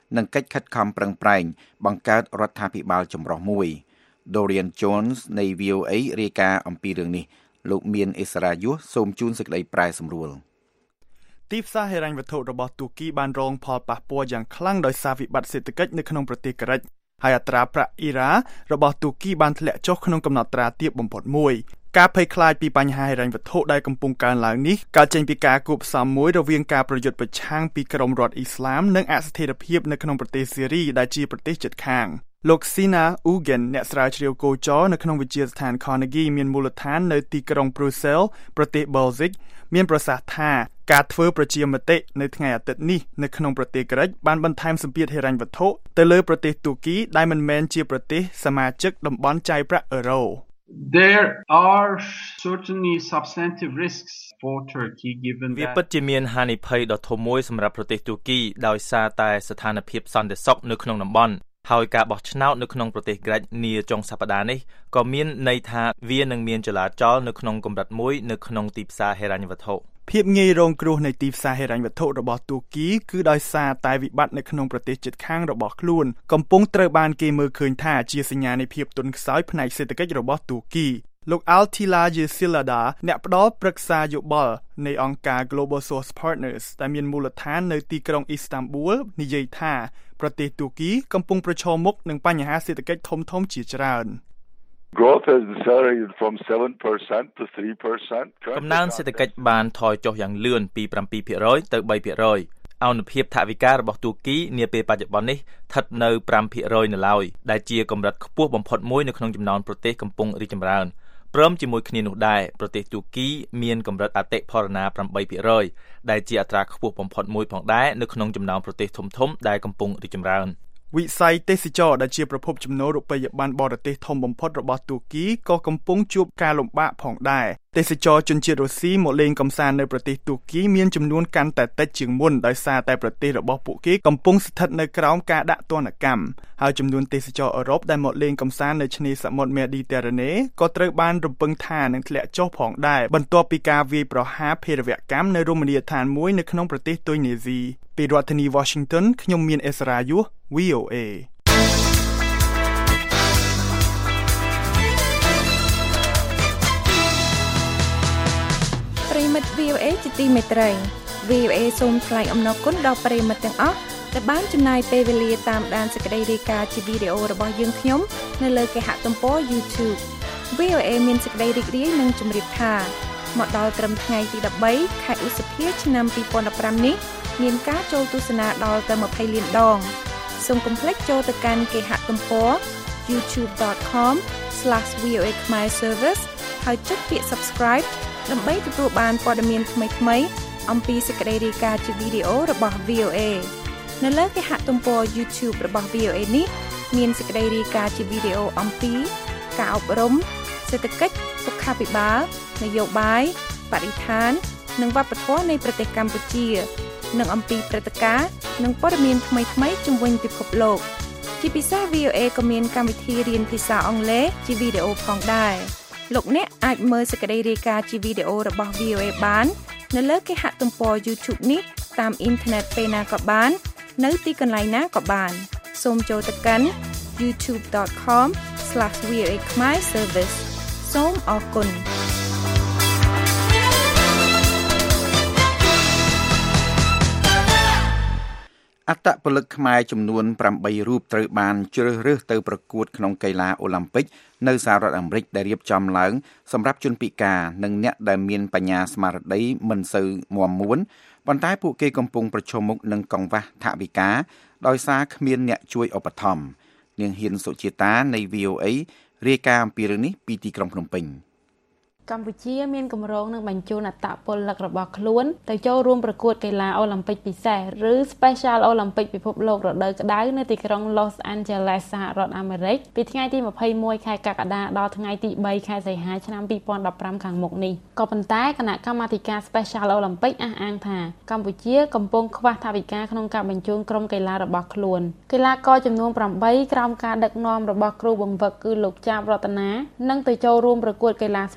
និងកិច្ចខិតខំប្រឹងប្រែងបង្កើតរដ្ឋាភិបាលចម្រុះមួយ Dorian Jones នៃ V O A រាយការណ៍អំពីរឿងនេះលោកមានអិសរាយុសសូមជូនសេចក្តីប្រែសម្រួលទីផ្សារហិរញ្ញវត្ថុរបស់ទូគីបានរងផលប៉ះពាល់យ៉ាងខ្លាំងដោយសារវិបត្តិសេដ្ឋកិច្ចនៅក្នុងប្រទេសក្រិចហើយអត្រាប្រាក់អ៊ីរ៉ារបស់ទូគីបានធ្លាក់ចុះក្នុងកំណត់ត្រាទាបបំផុតមួយការភ័យខ្លាចពីបញ្ហាហិរញ្ញវត្ថុដែលកំពុងកើនឡើងនេះកើតចេញពីការគូផ្សំមួយរវាងការប្រយុទ្ធប្រឆាំងពីក្រុមរដ្ឋអ៊ីស្លាមនិងអស្ថិរភាពនៅក្នុងប្រទេសសេរីដែលជាប្រទេសជិតខាងលោក Sina Ugen អ្នកស្រាវជ្រាវគោចរនៅក្នុងវិទ្យាស្ថាន Carnegie មានមូលដ្ឋាននៅទីក្រុង Brussels ប្រទេស Belgium មានប្រសាសន៍ថាការធ្វើប្រជាមតិនៅថ្ងៃអាទិត្យនេះនៅក្នុងប្រទេសក្រិចបានបន្ថែមសម្ពាធហិរញ្ញវត្ថុទៅលើប្រទេសទូគីដែលមិនមែនជាប្រទេសសមាជិកតំបន់ចាយប្រាក់អឺរ៉ូ There are certainly substantive risks for Turkey given that វាពិតជាមានហានិភ័យដ៏ធំមួយសម្រាប់ប្រទេសទូគីដោយសារតែស្ថានភាពសន្តិសុខនៅក្នុងតំបន់ហើយការបោះឆ្នោតនៅក្នុងប្រទេសក្រិចនាចុងសប្តាហ៍នេះក៏មានន័យថាវានឹងមានចលាចលនៅក្នុងកម្រិតមួយនៅក្នុងទីផ្សារហិរញ្ញវត្ថុភាពងាយរងគ្រោះនៃទីផ្សារហិរញ្ញវត្ថុរបស់ទូគីគឺដោយសារតែវិបត្តិនៅក្នុងប្រទេសជិតខាងរបស់ខ្លួនកំពុងត្រូវបានគេមើលឃើញថាជាសញ្ញានៃភាពទន់ខ្សោយផ្នែកសេដ្ឋកិច្ចរបស់ទូគីលោក Altila Yesilada អ្នកផ្ដល់ប្រឹក្សាយោបល់នៃអង្គការ Global Source Partners ដែលមានមូលដ្ឋាននៅទីក្រុងអ៊ីស្តាំប៊ូលនិយាយថាប្រទេសទូគីកំពុងប្រឈមមុខនឹងបញ្ហាសេដ្ឋកិច្ចធំៗជាច្រើន Growth has decelerated from seven percent to three percent. កំណើនសេដ្ឋកិច្ចបានថយចុះយ៉ាងលឿនពីseven percent ទៅthree percent អនុភាពថវិការបស់ទូគីនាពេលបច្ចុប្បន្ននេះស្ថិតនៅfive percent នៅឡើយដែលជាកម្រិតខ្ពស់បំផុតមួយនៅក្នុងចំណោមប្រទេសកំពុងរីកចម្រើនព្រមជាមួយគ្នានោះដែរប្រទេសទូគីមានកម្រិតអតិផរណាeight percent ដែលជាអត្រាខ្ពស់បំផុតមួយផងដែរនៅក្នុងចំណោមប្រទេសធំៗដែលកំពុងរីកចម្រើនវិស័យទេសចរដែលជាប្រភពចំណូលរូបិយប័ណ្ណបរទេសធំបំផុតរបស់ទូគីក៏កំពុងជួបការលំបាកផងដែរទេសចរជនជាតិរុស្ស៊ីមកលេងកម្សាន្តនៅប្រទេសទូគីមានចំនួនកាន់តែតិចជាងមុនដោយសារតែប្រទេសរបស់ពួកគេកំពុងស្ថិតនៅក្រោមការដាក់ទណ្ឌកម្មហើយចំនួនទេសចរអឺរ៉ុបដែលមកលេងកម្សាន្តនៅឆ្នេរសមុទ្រមេឌីទែរ៉ាណេក៏ត្រូវបានរំពឹងថានឹងធ្លាក់ចុះផងដែរបន្ទាប់ពីការវាយប្រហារភេរវកម្មនៅរមណីយដ្ឋានមួយនៅក្នុងប្រទេសទុយនេស៊ីពីរដ្ឋធានី Washington ខ្ញុំមានអេសរ៉ាយុស V O A ប្រិមិត្ត V O A ជាទីមេត្រី V O A សូមថ្លែងអំណរគុណដល់ប្រិមិត្តទាំងអស់ដែលបានចំណាយពេលវេលាតាមដានសេចក្តីរាយការណ៍ជាវីដេអូរបស់យើងខ្ញុំនៅលើគេហទំព័រ YouTube V O A មានសេចក្តីរីករាយនិងជម្រាបថាមកដល់ត្រឹមថ្ងៃទីthirteenខែឧសភាឆ្នាំtwenty fifteenនេះមានការចូលទស្សនាដល់ទៅtwentyលានដងសូមកុំភ្លេចចូលទៅកាន់គេហទំព័រ youtube dot com slash v o a khmer service ហើយចុចពាក្យ Subscribe ដើម្បីទទួលបានព័ត៌មានថ្មីៗអំពីសេចក្តីរាយការណ៍ជាវីដេអូរបស់ V O A នៅលើគេហទំព័រ YouTube របស់ V O A នេះមានសេចក្តីរាយការណ៍ជាវីដេអូអំពីការអប់រំសេដ្ឋកិច្ចសុខាភិបាលនយោបាយបរិស្ថាននិងវប្បធម៌នៃប្រទេសកម្ពុជានិងអំពីព្រឹត្តិការណ៍និងព័ត៌មានថ្មីៗជុំវិញពិភពលោកជាពិសេស V O A ក៏មានកម្មវិធីរៀនភាសាអង់គ្លេសជាវីដេអូផងដែរលោកអ្នកអាចមើលសេចក្តីរាយការណ៍ជាវីដេអូរបស់ V O A បាននៅលើគេហទំព័រ YouTube នេះតាមអ៊ីនធឺណិតពេលណាក៏បាននៅទីកន្លែងណាក៏បានសូមចូលទៅកាន់ youtube dot com slash v o a khmer service សូមអរគុណអត្តពលិកខ្មែរចំនួនeightរូបត្រូវបានជ្រើសរើសទៅប្រកួតក្នុងកីឡាអូឡ িম্প ិកនៅសហរដ្ឋអាមេរិកដែលរៀបចំឡើងសម្រាប់ជនពិការនិងអ្នកដែលមានបញ្ញាស្មារតីមិនសូវមាំមួនប៉ុន្តែពួកគេកំពុងប្រឈមមុខនឹងកង្វះថវិកាដោយសារគ្មានអ្នកជួយឧបត្ថម្ភនាងហ៊ានសុជាតានៃ V O A រាយការណ៍អំពីរឿងនេះពីទីក្រុងភ្នំពេញកម្ពុជាមានគម្រោងនឹងបញ្ជូនអត្តពលិករបស់ខ្លួនទៅចូលរួមប្រកួតកីឡាអូឡ িম্প ិកពិសេសឬ Special Olympic ពិភពលោករដូវក្តៅនៅទីក្រុង Los Angeles សហរដ្ឋអាមេរិកពីថ្ងៃទីtwenty-oneខែកក្កដាដល់ថ្ងៃទីthreeខែសីហាឆ្នាំtwenty fifteenខាងមុខនេះក៏ប៉ុន្តែគណៈកម្មាធិការ Special Olympic អះអាងថាកម្ពុជាកំពុងខ្វះថវិកាក្នុងការបញ្ជូនក្រុមកីឡារបស់ខ្លួនកីឡាករចំនួនeightក្រោមការដឹកនាំរបស់គ្រូបង្វឹកគឺលោកចាបរតនានឹងទៅចូលរួមប្រកួតកីឡា Special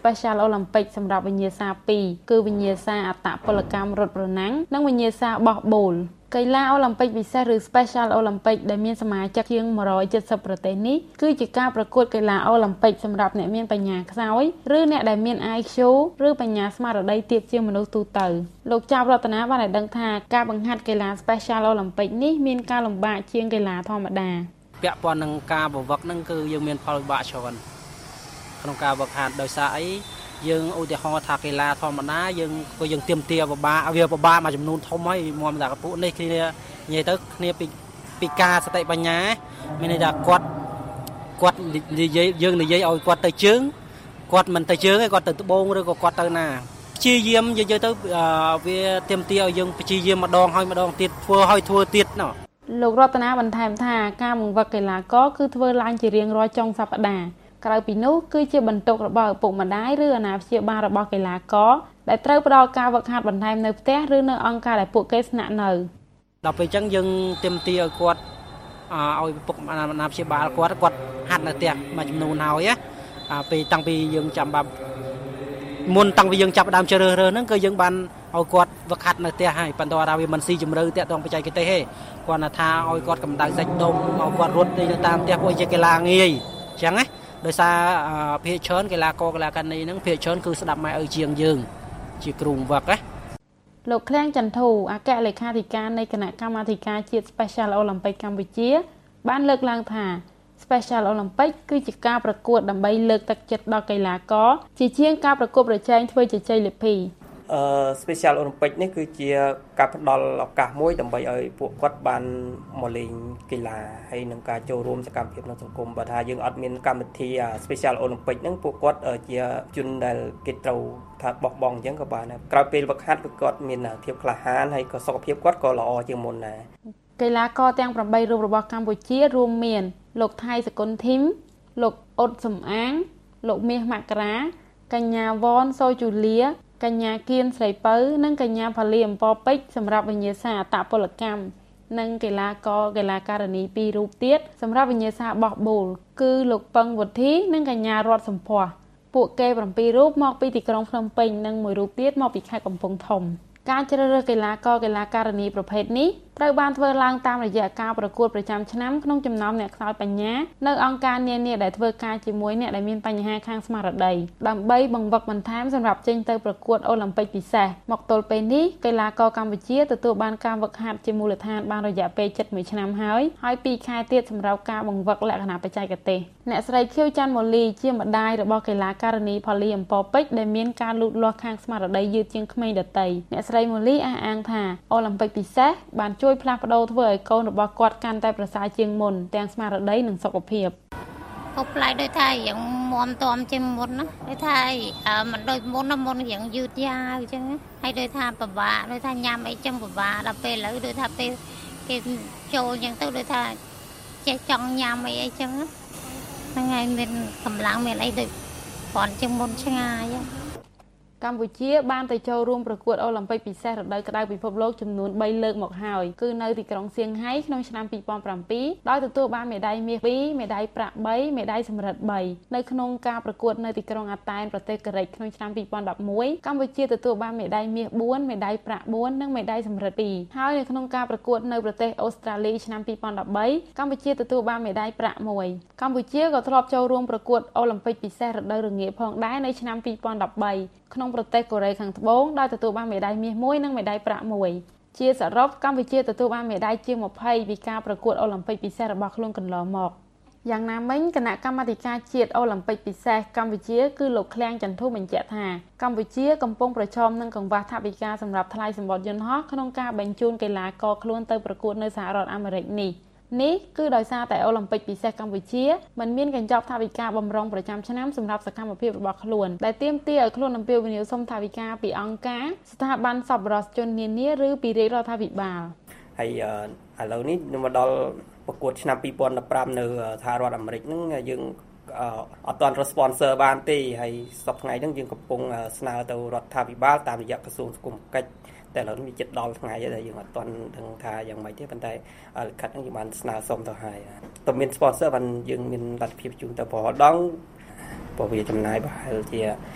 អូឡ িম্প ពិកសម្រាប់វិញ្ញាសាពីរគឺវិញ្ញាសាអត្តពលកម្មរត់ប្រណាំងនិងវិញ្ញាសាបោះបូលកីឡាអូឡ িম্প ពិកពិសេសឬ Special Olympic ដែលមានសមាជិកជាងone hundred seventyប្រទេសនេះគឺជាការប្រកួតកីឡាអូឡ িম্প ពិកសម្រាប់អ្នកមានបញ្ញាខ្សោយឬអ្នកដែលមាន I Q ឬបញ្ញាស្មារតីទាបជាងមនុស្សទូទៅលោកចាប់រតនាបានឲ្យដឹងថាការបង្ហាត់កីឡា Special Olympic នេះមានការលំបាកជាងកីឡាធម្មតាពាក់ព័ន្ធនឹងការបង្វឹកហ្នឹងគឺយើងមានផលវិបាកច្រើនក្នុងការវឹកហាត់ដោយសារអីយើងឧទាហរណ៍ថាកីឡាធម្មតាយើងក៏យើងទៀមទាបបាវាបបាមួយចំនួនធំហើយមកតែកពុនេះគ្នានិយាយទៅគ្នាពីពីការសតិបញ្ញាមានន័យថាគាត់គាត់និយាយយើងនិយាយឲ្យគាត់ទៅជើងគាត់មិនទៅជើងទេគាត់ទៅត្បូងឬក៏គាត់ទៅណាព្យាយាមនិយាយទៅវាទៀមទាឲ្យយើងព្យាយាមម្ដងហើយម្ដងទៀតធ្វើឲ្យធ្វើទៀតណោះលោករតនាបន្ថែមថាការបង្វឹកកីឡាករគឺធ្វើឡើងជារៀងរាល់ចុងសប្តាហ៍ក្រៅពីនោះគឺជាបន្ទុករបស់ឪពុកម្ដាយឬអាណាព្យាបាលរបស់កីឡាករដែលត្រូវផ្ដល់ការវឹកហាត់បន្ថែមនៅផ្ទះឬនៅអង្គការដែលពួកគេស្នាក់នៅដល់ពេលអញ្ចឹងយើងទាមទារឲ្យគាត់ឲ្យឪពុកអាណាព្យាបាលគាត់គាត់ហាត់នៅផ្ទះមួយចំនួនហើយណាពេលតាំងពីយើងចាំបាប់មុនតាំងពីយើងចាប់ដើមជ្រើសរើសហ្នឹងគឺយើងបានឲ្យគាត់វឹកហាត់នៅផ្ទះហើយប៉ុន្តែថាវាមិនស៊ីជម្រៅតាក់ទងបច្ចេកទេសទេគាត់ថាឲ្យគាត់កម្ដៅសាច់ដុំឲ្យគាត់រត់ទៅតាមផ្ទះពួកជាកីឡាងាយអញ្ចឹងណាដោយសារភាគច្រើនកីឡាករកីឡាកានីហ្នឹងភាគច្រើនគឺស្ដាប់ម៉ែឪជាងយើងជាគ្រូវឹកណាលោកឃ្លាំងចន្ទធូអគ្គលេខាធិការនៃគណៈកម្មាធិការជាតិ Special Olympic កម្ពុជាបានលើកឡើងថា Special Olympic គឺជាការប្រកួតដើម្បីលើកទឹកចិត្តដល់កីឡាករជាជាងការប្រកួតប្រជែងធ្វើជជែកលាភីអឺ Special Olympic នេះគឺជាការផ្ដល់ឱកាសមួយដើម្បីឲ្យពួកគាត់បានមកលេងកីឡាហើយនឹងការចូលរួមសកម្មភាពក្នុងសង្គមបើថាយើងអត់មានកម្មវិធី Special Olympic ហ្នឹងពួកគាត់ជាជនដែលគេត្រូវថាបោះបង់អញ្ចឹងក៏បានដែរក្រោយពេលវឹកហាត់គឺគាត់មានភាពក្លាហានហើយក៏សុខភាពគាត់ក៏ល្អជាងមុនដែរកីឡាករទាំងeightរូបរបស់កម្ពុជារួមមានលោកថៃសកុនធីមលោកអ៊ុតសំអាងលោកមាសមករាកញ្ញាវ៉នសូជូលីកញ្ញាគៀនស្រីពៅនិងកញ្ញាផលីអំពពេជ្រសម្រាប់វិញ្ញាសាអត្តពលកម្មនិងកីឡាករកីឡាការិនីពីររូបទៀតសម្រាប់វិញ្ញាសាបោះបូលគឺលោកពឹងវុធីនិងកញ្ញារតសំភ័សពួកគេsevenរូបមកពីទីក្រុងភ្នំពេញនិងមួយរូបទៀតមកពីខេត្តកំពង់ធំការជ្រើសរើសកីឡាករកីឡាការិនីប្រភេទនេះត្រូវបានធ្វើឡើងតាមរយៈការប្រកួតប្រចាំឆ្នាំក្នុងចំណោមអ្នកខ្សោយបញ្ញានៅអង្គការនានាដែលធ្វើការជាមួយអ្នកដែលមានបញ្ហាខាងស្មារតីដើម្បីបង្វឹកបន្ថែមសម្រាប់ចេញទៅប្រកួតអូឡ িম্প ពិកពិសេសមកទល់ពេលនេះកីឡាករកម្ពុជាទទួលបានការវឹកហាត់ជាមូលដ្ឋានបានរយៈពេលseventy-oneឆ្នាំហើយហើយtwoខែទៀតសម្រាប់ការបង្វឹកលក្ខណៈបច្ចេកទេសអ្នកស្រីខៀវច័ន្ទម៉ូលីជាម្ដាយរបស់កីឡាការិនីផលីអំពពេជ្រដែលមានការលូតលាស់ខាងស្មារតីយឺតជាងក្មេងដទៃអ្នកស្រីម៉ូលីអះអាងថាអូឡ িম্প ពិកពិសេសបានជួយផ្លាស់ប្ដូរធ្វើឲ្យកូនរបស់គាត់កាន់តែប្រសើរជាងមុនទាំងស្មារតីនិងសុខភាពក៏ប្លែកដូចថាយ៉ាងមាំទាំជាងមុនណាដូចថាមិនដូចមុនណាមុនយ៉ាងយឺតយ៉ាវអញ្ចឹងហើយដូចថាពិបាកដូចថាញ៉ាំអីចឹងពិបាកដល់ពេលឥឡូវដូចថាពេលគេចូលអញ្ចឹងទៅដូចថាចេះចង់ញ៉ាំអីអីចឹងហ្នឹងហើយមានកម្លាំងមានអីដូចគ្រាន់ជាងមុនឆ្ងាយកម្ពុជាបានទៅចូលរួមប្រកួតអូឡ িম্প ពិកពិសេសរដូវក្តៅពិភពលោកចំនួនthreeលើកមកហើយគឺនៅទីក្រុងសៀងហៃក្នុងឆ្នាំtwo thousand sevenដោយទទួលបានមេដាយមាសtwoមេដាយប្រាក់threeមេដាយសំរឹទ្ធthreeនៅក្នុងការប្រកួតនៅទីក្រុងអាតែនប្រទេសកូរ៉េក្នុងឆ្នាំtwo thousand elevenកម្ពុជាទទួលបានមេដាយមាសfourមេដាយប្រាក់fourនិងមេដាយសំរឹទ្ធtwoហើយនៅក្នុងការប្រកួតនៅប្រទេសអូស្ត្រាលីឆ្នាំtwo thousand thirteenកម្ពុជាទទួលបានមេដាយប្រាក់oneកម្ពុជាក៏ធ្លាប់ចូលរួមប្រកួតអូឡ িম্প ពិកពិសេសរដូវរងាផងដែរនៅឆ្នាំtwo thousand thirteenក្នុងប្រទេសកូរ៉េខាងត្បូងដោយទទួលបានមេដាយមាសoneនិងមេដាយប្រាក់oneជាសរុបកម្ពុជាទទួលបានមេដាយជាងtwentyពីការប្រកួតអូឡ িম্প ពិកពិសេសរបស់ខ្លួនកន្លងមកយ៉ាងណាមិញគណៈកម្មាធិការជាតិអូឡ িম্প ពិកពិសេសកម្ពុជាគឺលោកឃ្លាំងចន្ទធូបញ្ជាក់ថាកម្ពុជាកំពុងប្រឈមនឹងកង្វះថវិកាសម្រាប់ថ្លៃសម្បត្តិយន្តហោះក្នុងការបញ្ជូនកីឡាករខ្លួនទៅប្រកួតនៅសហរដ្ឋអាមេរិកនេះនេះគឺដោយសារតែអូឡ িম্প ពិកពិសេសកម្ពុជាមិនមានកញ្ចប់ថវិកាបម្រុងប្រចាំឆ្នាំសម្រាប់សកម្មភាពរបស់ខ្លួនដែលទាមទារឲ្យខ្លួនអំពាវនាវសុំថវិកាពីអង្គការស្ថាប័នសប្បុរសជននានាឬពីរាជរដ្ឋាភិបាលហើយឥឡូវនេះមកដល់ប្រកួតឆ្នាំtwo thousand fifteenនៅសហរដ្ឋអាមេរិកហ្នឹងយើងអត់ទាន់ sponsor បានទេហើយសប្តាហ៍ថ្ងៃហ្នឹងយើងកំពុងស្នើទៅរដ្ឋាភិបាលតាមរយៈក្រសួងសង្គមកិច្ចតែឥឡូវនេះវាជិតដល់ថ្ងៃហើយដែលយើងអត់ទាន់ដឹងថាយ៉ាងម៉េចទេប៉ុន្តែលិខិតហ្នឹងយើងបានស្នើសុំទៅហើយតែមាន sponsor បានយើងមានលទ្ធភាពជូនទៅប្រហែលដងព្រោះវាចំណាយប្រហែលជា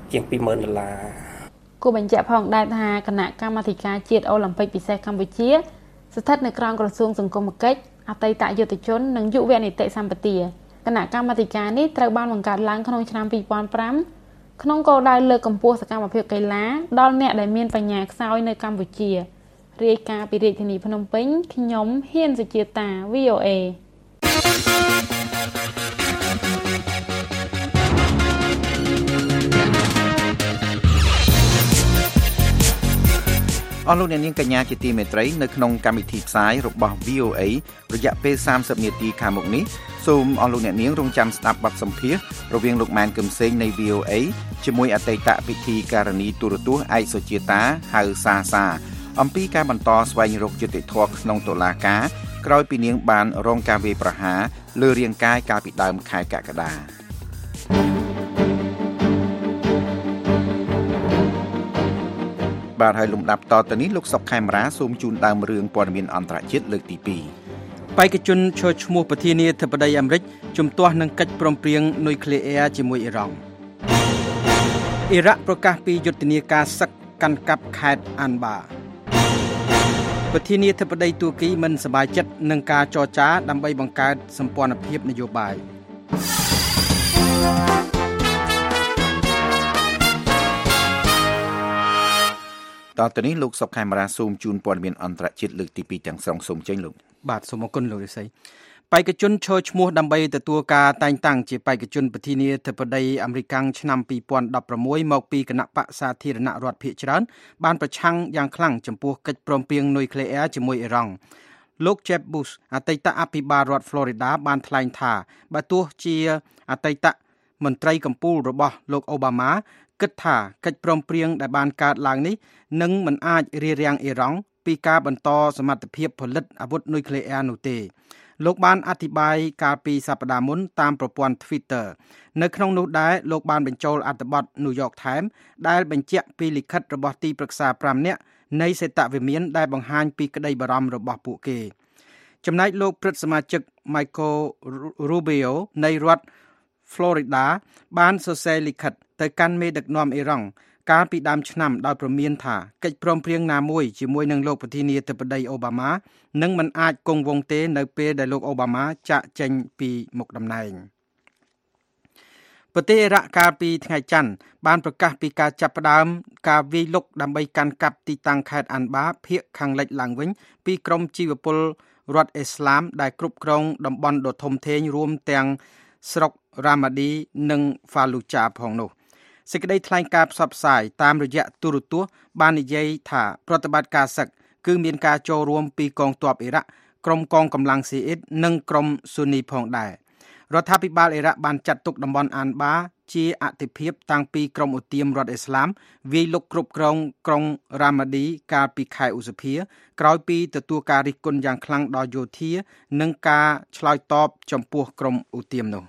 ជាង ពីរម៉ឺន ដុល្លារគូបញ្ជាក់ផងដែរថាគណៈកម្មាធិការជាតិអូឡ িম্প ិកពិសេសកម្ពុជាស្ថិតនៅក្រោមក្រសួងសង្គមគិច្ចអតីតយុទ្ធជននិងយុវនីតិសម្បទាគណៈកម្មាធិការនេះត្រូវបានបង្កើតឡើងក្នុងឆ្នាំ ពីរពាន់ប្រាំ ក្នុងគោលដៅលើកកម្ពស់សកម្មភាពកីឡាដល់អ្នកដែលមានបញ្ញាខ្សោយនៅកម្ពុជារាយការណ៍ពីរាជធានីភ្នំពេញខ្ញុំហ៊ានសុជាតា វី អូ เอអស់លោកអ្នកនាងកញ្ញាជាទីមេត្រីនៅក្នុងកម្មវិធីផ្សាយរបស់ វី អូ เอ រយៈពេលសាមសិបនាទីខាងមុខនេះសូមអស់លោកអ្នកនាងរងចាំស្ដាប់បទសម្ភាសន៍រវាងលោកម៉ែនកឹមសេងនៃ វី អូ เอ ជាមួយអតីតពិធីការនីទូរទស្សន៍ឯកសុជាតាហៅសាសាអំពីការបន្តស្វែងរកយុត្តិធម៌ក្នុងតុលាការក្រោយពីនាងបានរងការវាយប្រហារលើរាងកាយកាលពីដើមខែកក្កដាបាទហើយលំដាប់តទៅនេះលោកសុកខេមរាសូមជូនដើមរឿងព័ត៌មានអន្តរជាតិលើកទីពីរ បេក្ខជនឈរឈ្មោះប្រធានាធិបតីអាមេរិកជំទាស់នឹងកិច្ចព្រមព្រៀងនុយក្លេអ៊ែរជាមួយអ៊ីរ៉ង់អ៊ីរ៉ាក់ប្រកាសពីយុទ្ធនាការសឹកកាន់កាប់ខេត្តអានបាប្រធានាធិបតីទួរគីមិនសប្បាយចិត្តនឹងការចរចាដើម្បីបង្កើតសម្ព័ន្ធភាពនយោបាយតទៅនេះលោកសុកខេមរាសូមជូនព័ត៌មានអន្តរជាតិលើកទីពីរទាំងស្រុងសូមចេញលោកបាទសូមអរគុណលោករិស័យបេក្ខជនឈរឈ្មោះដើម្បីទទួលការតែងតាំងជាបេក្ខជនប្រធានាធិបតីអាមេរិកឆ្នាំ ពីរពាន់ដប់ប្រាំមួយ មកពីគណៈបកសាធារណរដ្ឋភាគច្រើនបានប្រឆាំងយ៉ាងខ្លាំងចំពោះកិច្ចព្រមព្រៀងនុយក្លេអ៊ែរជាមួយអ៊ីរ៉ង់លោក Jeb Bush អតីតអភិបាលរដ្ឋ Florida បានថ្លែងថាបើទោះជាអតីតមន្ត្រីកម្ពុជារបស់លោកអូបាម៉ាគិតថាកិច្ចព្រមព្រៀងដែលបានកើតឡើងនេះនឹងមិនអាចរារាំងអ៊ីរ៉ង់ពីការបន្តសមត្ថភាពផលិតអាវុធនុយក្លេអ៊ែរនោះទេលោកបានអធិប្បាយកាលពីសប្តាហ៍មុនតាមប្រព័ន្ធ Twitter នៅក្នុងនោះដែរលោកបានបញ្ចូលអត្ថបទ New York Times ដែលបញ្ជាក់ពីលិខិតរបស់ទីប្រឹក្សាប្រាំនាក់នៃសេតវិមានដែលបង្ហាញពីក្តីបារម្ភរបស់ពួកគេចំណែកលោកព្រឹទ្ធសមាជិក Michael Rubio នៃរដ្ឋ Florida បានសរសេរលិខិតទៅកាន់មេដឹកនាំអ៊ីរ៉ង់កាលពីដើមឆ្នាំដោយព្រមានថាកិច្ចព្រមព្រៀងណាមួយជាមួយនឹងលោកប្រធានាធិបតីអូបាម៉ានឹងមិនអាចគង់វង្សទេនៅពេលដែលលោកអូបាម៉ាចាកចេញពីមុខតំណែងប្រទេសអ៊ីរ៉ាក់កាលពីថ្ងៃច័ន្ទបានប្រកាសពីការចាប់ផ្ដើមការវាយលុកដើម្បីកាន់កាប់ទីតាំងខេត្តអានបាភាគខាងលិចឡើងវិញពីក្រុមជីវពលរដ្ឋអ៊ីស្លាមដែលគ្រប់គ្រងតំបន់ដ៏ធំធេងរួមទាំងស្រុករ៉ាម៉ាឌីនិងហ្វាលូចាផងនោះសេចក្តីថ្លែងការណ៍ផ្សព្វផ្សាយតាមរយៈទូរទស្សន៍បាននិយាយថាប្រតិបត្តិការសឹកគឺមានការចូលរួមពីកងទ័ពអ៊ីរ៉ាក់ក្រុមកងកម្លាំងស៊ីអ៊ីតនិងក្រុមស៊ូនីផងដែររដ្ឋាភិបាលអ៊ីរ៉ាក់បានចាត់ទុកតំបន់អានបាជាអតិភិបតាំងពីក្រុមឧទាមរដ្ឋអ៊ីស្លាមវាយលុកគ្រប់គ្រងក្រុងរ៉ាម៉ាឌីកាលពីខែឧសភាក្រោយពីទទួលការរិះគន់យ៉ាងខ្លាំងដល់យោធានិងការឆ្លើយតបចំពោះក្រុមឧទាមនោះ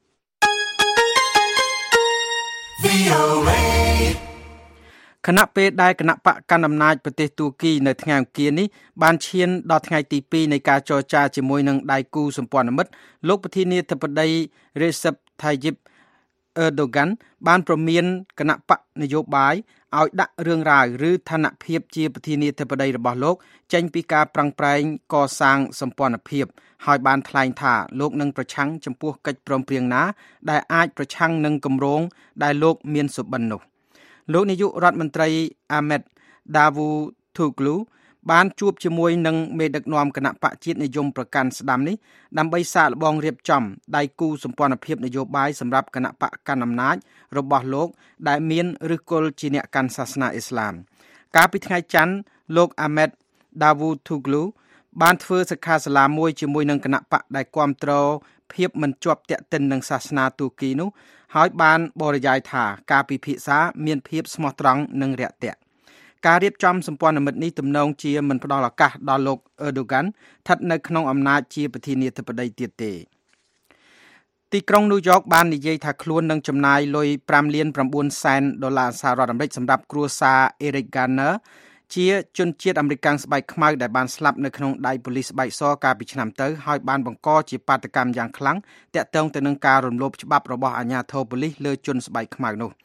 គណៈពេលដែលគណៈបកកណ្ដាលអំណាចប្រទេសទួរគីនៅថ្ងៃអង្គារនេះបានឈានដល់ថ្ងៃទីពីរនៃការចរចាជាមួយនឹងដៃគូសម្ព័ន្ធមិត្តលោកប្រធានាធិបតី Recep Tayyip Erdogan បានប្រមានគណៈបកនយោបាយឲ្យដាក់រឿងរ៉ាវឬឋានភាពជាប្រធានាធិបតីរបស់លោកចេញពីការប្រឹងប្រែងកសាងសម្ព័ន្ធភាពហើយបានថ្លែងថាលោកនឹងប្រឆាំងចំពោះកិច្ចព្រមព្រៀងណាដែលអាចប្រឆាំងនឹងគម្រោងដែលលោកមានសុបិននោះលោកនាយករដ្ឋមន្ត្រី Ahmed Davutoglu បានជួបជាមួយនឹងមេដឹកនាំគណៈបកជាតិនិយមប្រកាន់ស្ដាំនេះដើម្បីសាកល្បងរៀបចំដៃគូសម្ព័ន្ធភាពនយោបាយសម្រាប់គណៈបកកណ្ដាលអំណាចរបស់លោកដែលមានឫសគល់ជាអ្នកកាន់សាសនាអ៊ីស្លាមកាលពីថ្ងៃច័ន្ទលោក Ahmed Davutoglu បានធ្វើសិក្ខាសាលាមួយជាមួយនឹងគណៈបកដែលគាំទ្រភាពមិនជាប់ទាក់ទិននឹងសាសនាទូគីនោះហើយបានបរិយាយថាការពិភាក្សាមានភាពស្មោះត្រង់និងរាក់ទាក់ការរៀបចំសម្ព័ន្ធមិត្តនេះទំនងជាមិនផ្ដល់ឱកាសដល់លោក Erdogan ស្ថិតនៅក្នុងអំណាចជាប្រធានាធិបតីទៀតទេទីក្រុងញូវយ៉កបាននិយាយថាខ្លួននឹងចំណាយលុយប្រាំលានប្រាំបួនសែនដុល្លារសហរដ្ឋអាមេរិកសម្រាប់គ្រួសារ Eric Garner ជាជនជាតិអាមេរិកស្បែកខ្មៅដែលបានស្លាប់នៅក្នុងដៃប៉ូលីសស្បែកសកាលពីឆ្នាំទៅហើយបានបង្កជាបាតុកម្មយ៉ាងខ្លាំងទាក់ទងទៅនឹងការរំលោភច្បាប់របស់អាជ្ញាធរប៉ូលីសលើជនស្បែកខ្មៅនោះ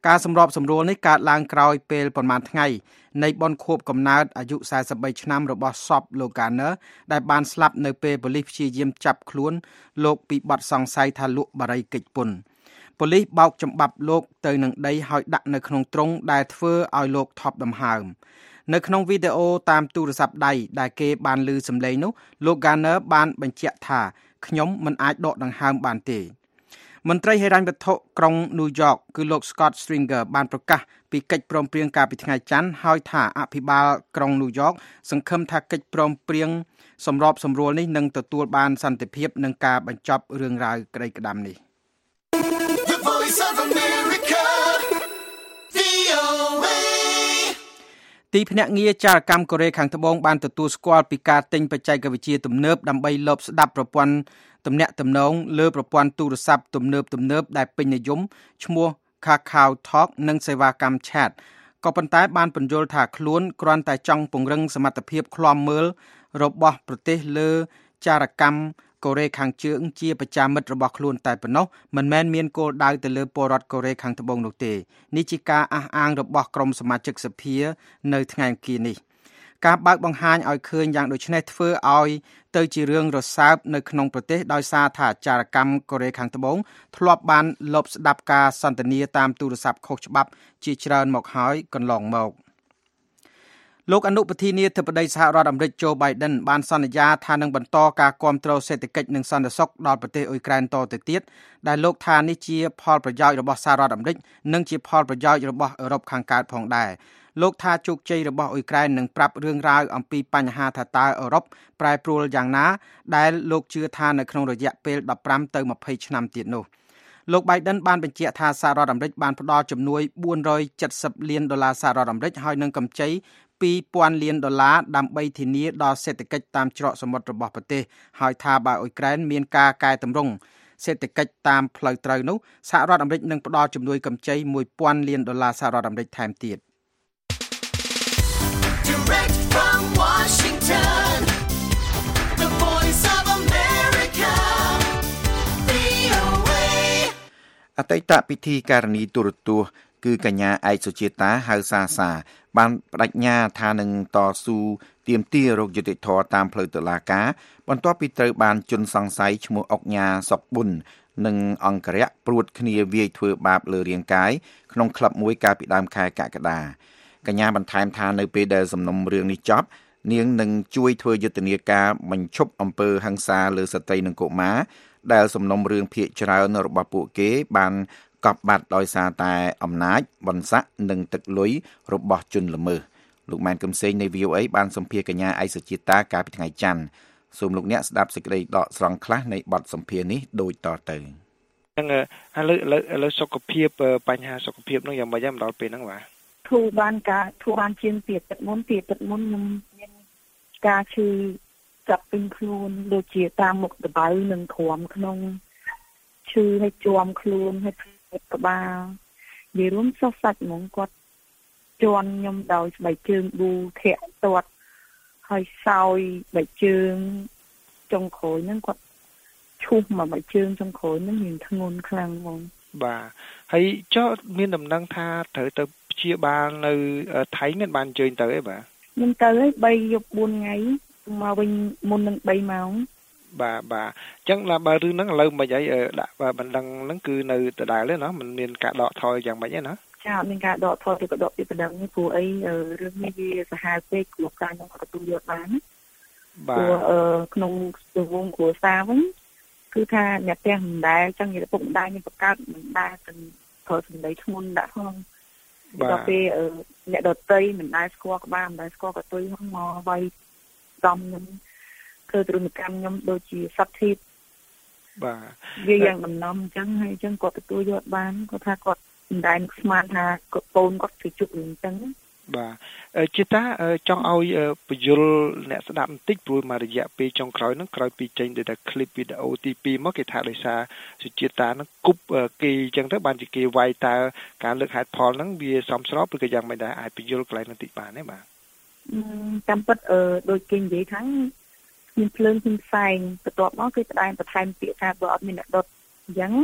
ការសម្របសម្រួលនេះកើតឡើងក្រោយពេលប្រមាណថ្ងៃនៃបុណ្យខួបកំណើតអាយុสี่สิบ三ឆ្នាំរបស់សពលោក Garner ដែលបានស្លាប់នៅពេលប៉ូលីសព្យាយាមចាប់ខ្លួនលោកពីបទសង្ស័យថាលក់បារីកិច្ចពន្ធប៉ូលីសបោកចំបាប់លោកទៅនឹងដីហើយដាក់នៅក្នុងទ្រុងដែលធ្វើឲ្យលោកថប់ដង្ហើមនៅក្នុងវីដេអូតាមទូរស័ព្ទដៃដែលគេបានឮសំឡេងនោះលោក Garner បានបញ្ជាក់ថាខ្ញុំមិនអាចដកដង្ហើមបានទេមន្ត្រីហិរញ្ញវត្ថុក្រុង New York គឺលោក Scott Stringer បានប្រកាសពីកិច្ចព្រមព្រៀងកាលពីថ្ងៃច័ន្ទហើយថាអភិបាលក្រុង New York សង្ឃឹមថាកិច្ចព្រមព្រៀងសម្របសម្រួលនេះនឹងទទួលបានសន្តិភាពនិងការបញ្ចប់រឿងរ៉ាវក្តីក្តាំនេះ The Voice of America វី អូ เอទីភ្នាក់ងារចារកម្មកូរ៉េខាងត្បូងបានទទួលស្គាល់ពីការទិញបច្ចេកវិទ្យាទំនើបដើម្បីលបស្ដាប់ប្រព័ន្ធទំនាក់ទំនងលើប្រព័ន្ធទូរស័ព្ទទំនើបទំនើបដែលពេញនិយមឈ្មោះ Kakao Talk និងសេវាកម្ម Chat ក៏ប៉ុន្តែបានពន្យល់ថាខ្លួនគ្រាន់តែចង់ពង្រឹងសមត្ថភាពឃ្លាំមើលរបស់ប្រទេសលើចារកម្មកូរ៉េខាងជើងជាប្រចាំមិត្តរបស់ខ្លួនតែប៉ុណ្ណោះមិនមែនមានគោលដៅទៅលើពលរដ្ឋកូរ៉េខាងត្បូងនោះទេនេះជាការអះអាងរបស់ក្រុមសមាជិកសភានៅថ្ងៃអង្គារនេះការបើកបង្ហាញឲ្យឃើញយ៉ាងដូចនេះធ្វើឲ្យទៅជារឿងរសើបនៅក្នុងប្រទេសដោយសារថាចារកម្មកូរ៉េខាងត្បូងធ្លាប់បានលបស្ដាប់ការសន្ទនាតាមទូរស័ព្ទខុសច្បាប់ជាច្រើនមកហើយកន្លងមកលោកអនុប្រធានាធិបតីសហរដ្ឋអាមេរិក Joe Biden បានសន្យាថានឹងបន្តការគាំទ្រសេដ្ឋកិច្ចនិងសន្តិសុខដល់ប្រទេសអ៊ុយក្រែនតទៅទៀតដែលលោកថានេះជាផលប្រយោជន៍របស់សហរដ្ឋអាមេរិកនិងជាផលប្រយោជន៍របស់អឺរ៉ុបខាងកើតផងដែរលោកថាជោគជ័យរបស់អ៊ុយក្រែននឹងប្រាប់រឿងរ៉ាវអំពីបញ្ហាថាតើអឺរ៉ុបប្រែប្រួលយ៉ាងណាដែលលោកជឿថានៅក្នុងរយៈពេលដប់ប្រាំទៅម្ភៃឆ្នាំទៀតនោះលោក Biden បានបញ្ជាក់ថាសហរដ្ឋអាមេរិកបានផ្ដល់ជំនួយបួនរយเจ็ดสิบលានដុល្លារសហរដ្ឋអាមេរិកហើយនឹងកម្ចីពីរពាន់លានដុល្លារដើម្បីធានាដល់សេដ្ឋកិច្ចតាមច្រកសមុទ្ររបស់ប្រទេសហើយថាបើអ៊ុយក្រែនមានការកែតម្រង់សេដ្ឋកិច្ចតាមផ្លូវត្រូវនោះសហរដ្ឋអាមេរិកនឹងផ្ដល់ជំនួយកម្ចីមួយពាន់លានដុល្លារសហរដ្ឋអាមេរិកថែមទៀត Direct from Washington The Voice of America វី អូ เอអតីតពិធីការនីទូរទស្សន៍គឺកញ្ញាឯកសុជាតាហៅសាសាបានបដិញ្ញាថានឹងតស៊ូទាមទាររោគយុត្តិធម៌តាមផ្លូវតុលាការបន្ទាប់ពីត្រូវបានជន់សង្ស័យឈ្មោះអុកញ៉ាសុកប៊ុននិងអង្គរៈព្រួតគ្នាវាយធ្វើបាបលើរាងកាយក្នុងក្លឹបមួយកាលពីដើមខែកក្កដាកញ្ញាបន្ថែមថានៅពេលដែលសំណុំរឿងនេះចប់នាងនឹងជួយធ្វើយុទ្ធនាការបញ្ឈប់អំពើហិង្សាលើស្ត្រីនិងកុមារដែលសំណុំរឿងភាគច្រើនរបស់ពួកគេបានកប់បាត់ដោយសារតែអំណាចបន្សាក់និងទឹកលុយរបស់ជនល្មើសលោកម៉ែនកឹមសេងនៃ វី អូ អេ បានសម្ភាសន៍កញ្ញាឯកសុជាតាកាលពីថ្ងៃច័ន្ទសូមលោកអ្នកស្ដាប់សេចក្តីដកស្រង់ខ្លះនៃបទសម្ភាសន៍នេះដូចតទៅហ្នឹងឥឡូវឥឡូវឥឡូវសុខភាពបញ្ហាសុខភាពនោះយ៉ាងម៉េចដែរដល់ពេលហ្នឹងបាទធូរបានការធូរបានជាងពីទឹកមុនពីទឹកមុនខ្ញុំមានការឈឺចាប់ពេញខ្លួនដូចជាតាមមុខដបៅនិងគ្រាំក្នុងឈឺឲ្យជាប់ខ្លួនឲ្យក្បាលនិយាយរួមសោះសាច់ហ្មងគាត់ជន់ខ្ញុំដោយស្បែកជើងប៊ូធាក់ទាត់ហើយសោយស្បែកជើងចុងក្រោយហ្នឹងគាត់ឈូសមកស្បែកជើងចុងក្រោយហ្នឹងមានធ្ងន់ខ្លាំងហ្មងបាទហើយចុះមានដំណឹងថាត្រូវទៅព្យាបាលនៅថៃមានបានអញ្ជើញទៅអីបាទខ្ញុំទៅហើយបីយប់បួនថ្ងៃមកវិញមុននឹងបីម៉ោងបាទបាទអញ្ចឹងlàបើរឿងហ្នឹងឥឡូវមិនអីដាក់បណ្ដឹងហ្នឹងគឺនៅដដែលទេណាមិនមានការដកថយយ៉ាងម៉េចទេណាចាអត់មានការដកថយពីក៏ដកពីបណ្ដឹងនេះព្រោះអីរឿងនេះវាសាហាវពេកគ្រូការខ្ញុំក៏ទទួលយកបានណាបាទព្រោះក្នុងទង្វើគ្រួសារវិញគឺថាអ្នកផ្ទះមិនដែលអញ្ចឹងនិយាយពុកម្ដាយនេះបង្កើតមិនដែលទាំងប្រើសម្ដីធ្ងន់ដាក់ផងដល់ពេលអ្នកដតីមិនដែលស្គាល់ក្បាលមិនដែលស្គាល់កតុយហ្នឹងមកវាយដំខ្ញុំគឺទរណកម្មខ្ញុំដូចជាសັດធីបបាទវាយ៉ាងដំណំអញ្ចឹងហើយអញ្ចឹងគាត់ទទួលយកបានគាត់ថាគាត់មិនដែលស្មានថាគាត់កូនគាត់ទៅជួបអញ្ចឹងបាទជាតាចង់ឲ្យបញ្យលអ្នកស្ដាប់បន្តិចព្រោះមករយៈពេលចុងក្រោយហ្នឹងក្រោយពីចេញទៅតែคลิปវីដេអូទីពីរមកគេថាដោយសារសុជាតាហ្នឹងគប់គេអញ្ចឹងទៅបានជាគេវាយតើការលើកហេតុផលហ្នឹងវាសមស្របឬក៏យ៉ាងម៉េចដែរអាចបញ្យលកន្លែងបន្តិចបានទេបាទតាមពិតអឺដូចគេនិយាយថាមានភ្លើងហ៊ុនសែនបន្ទាប់មកគឺស្ដែងបន្ថែមពាក្យថាបើអត់មានអ្នកដុតអញ្ចឹង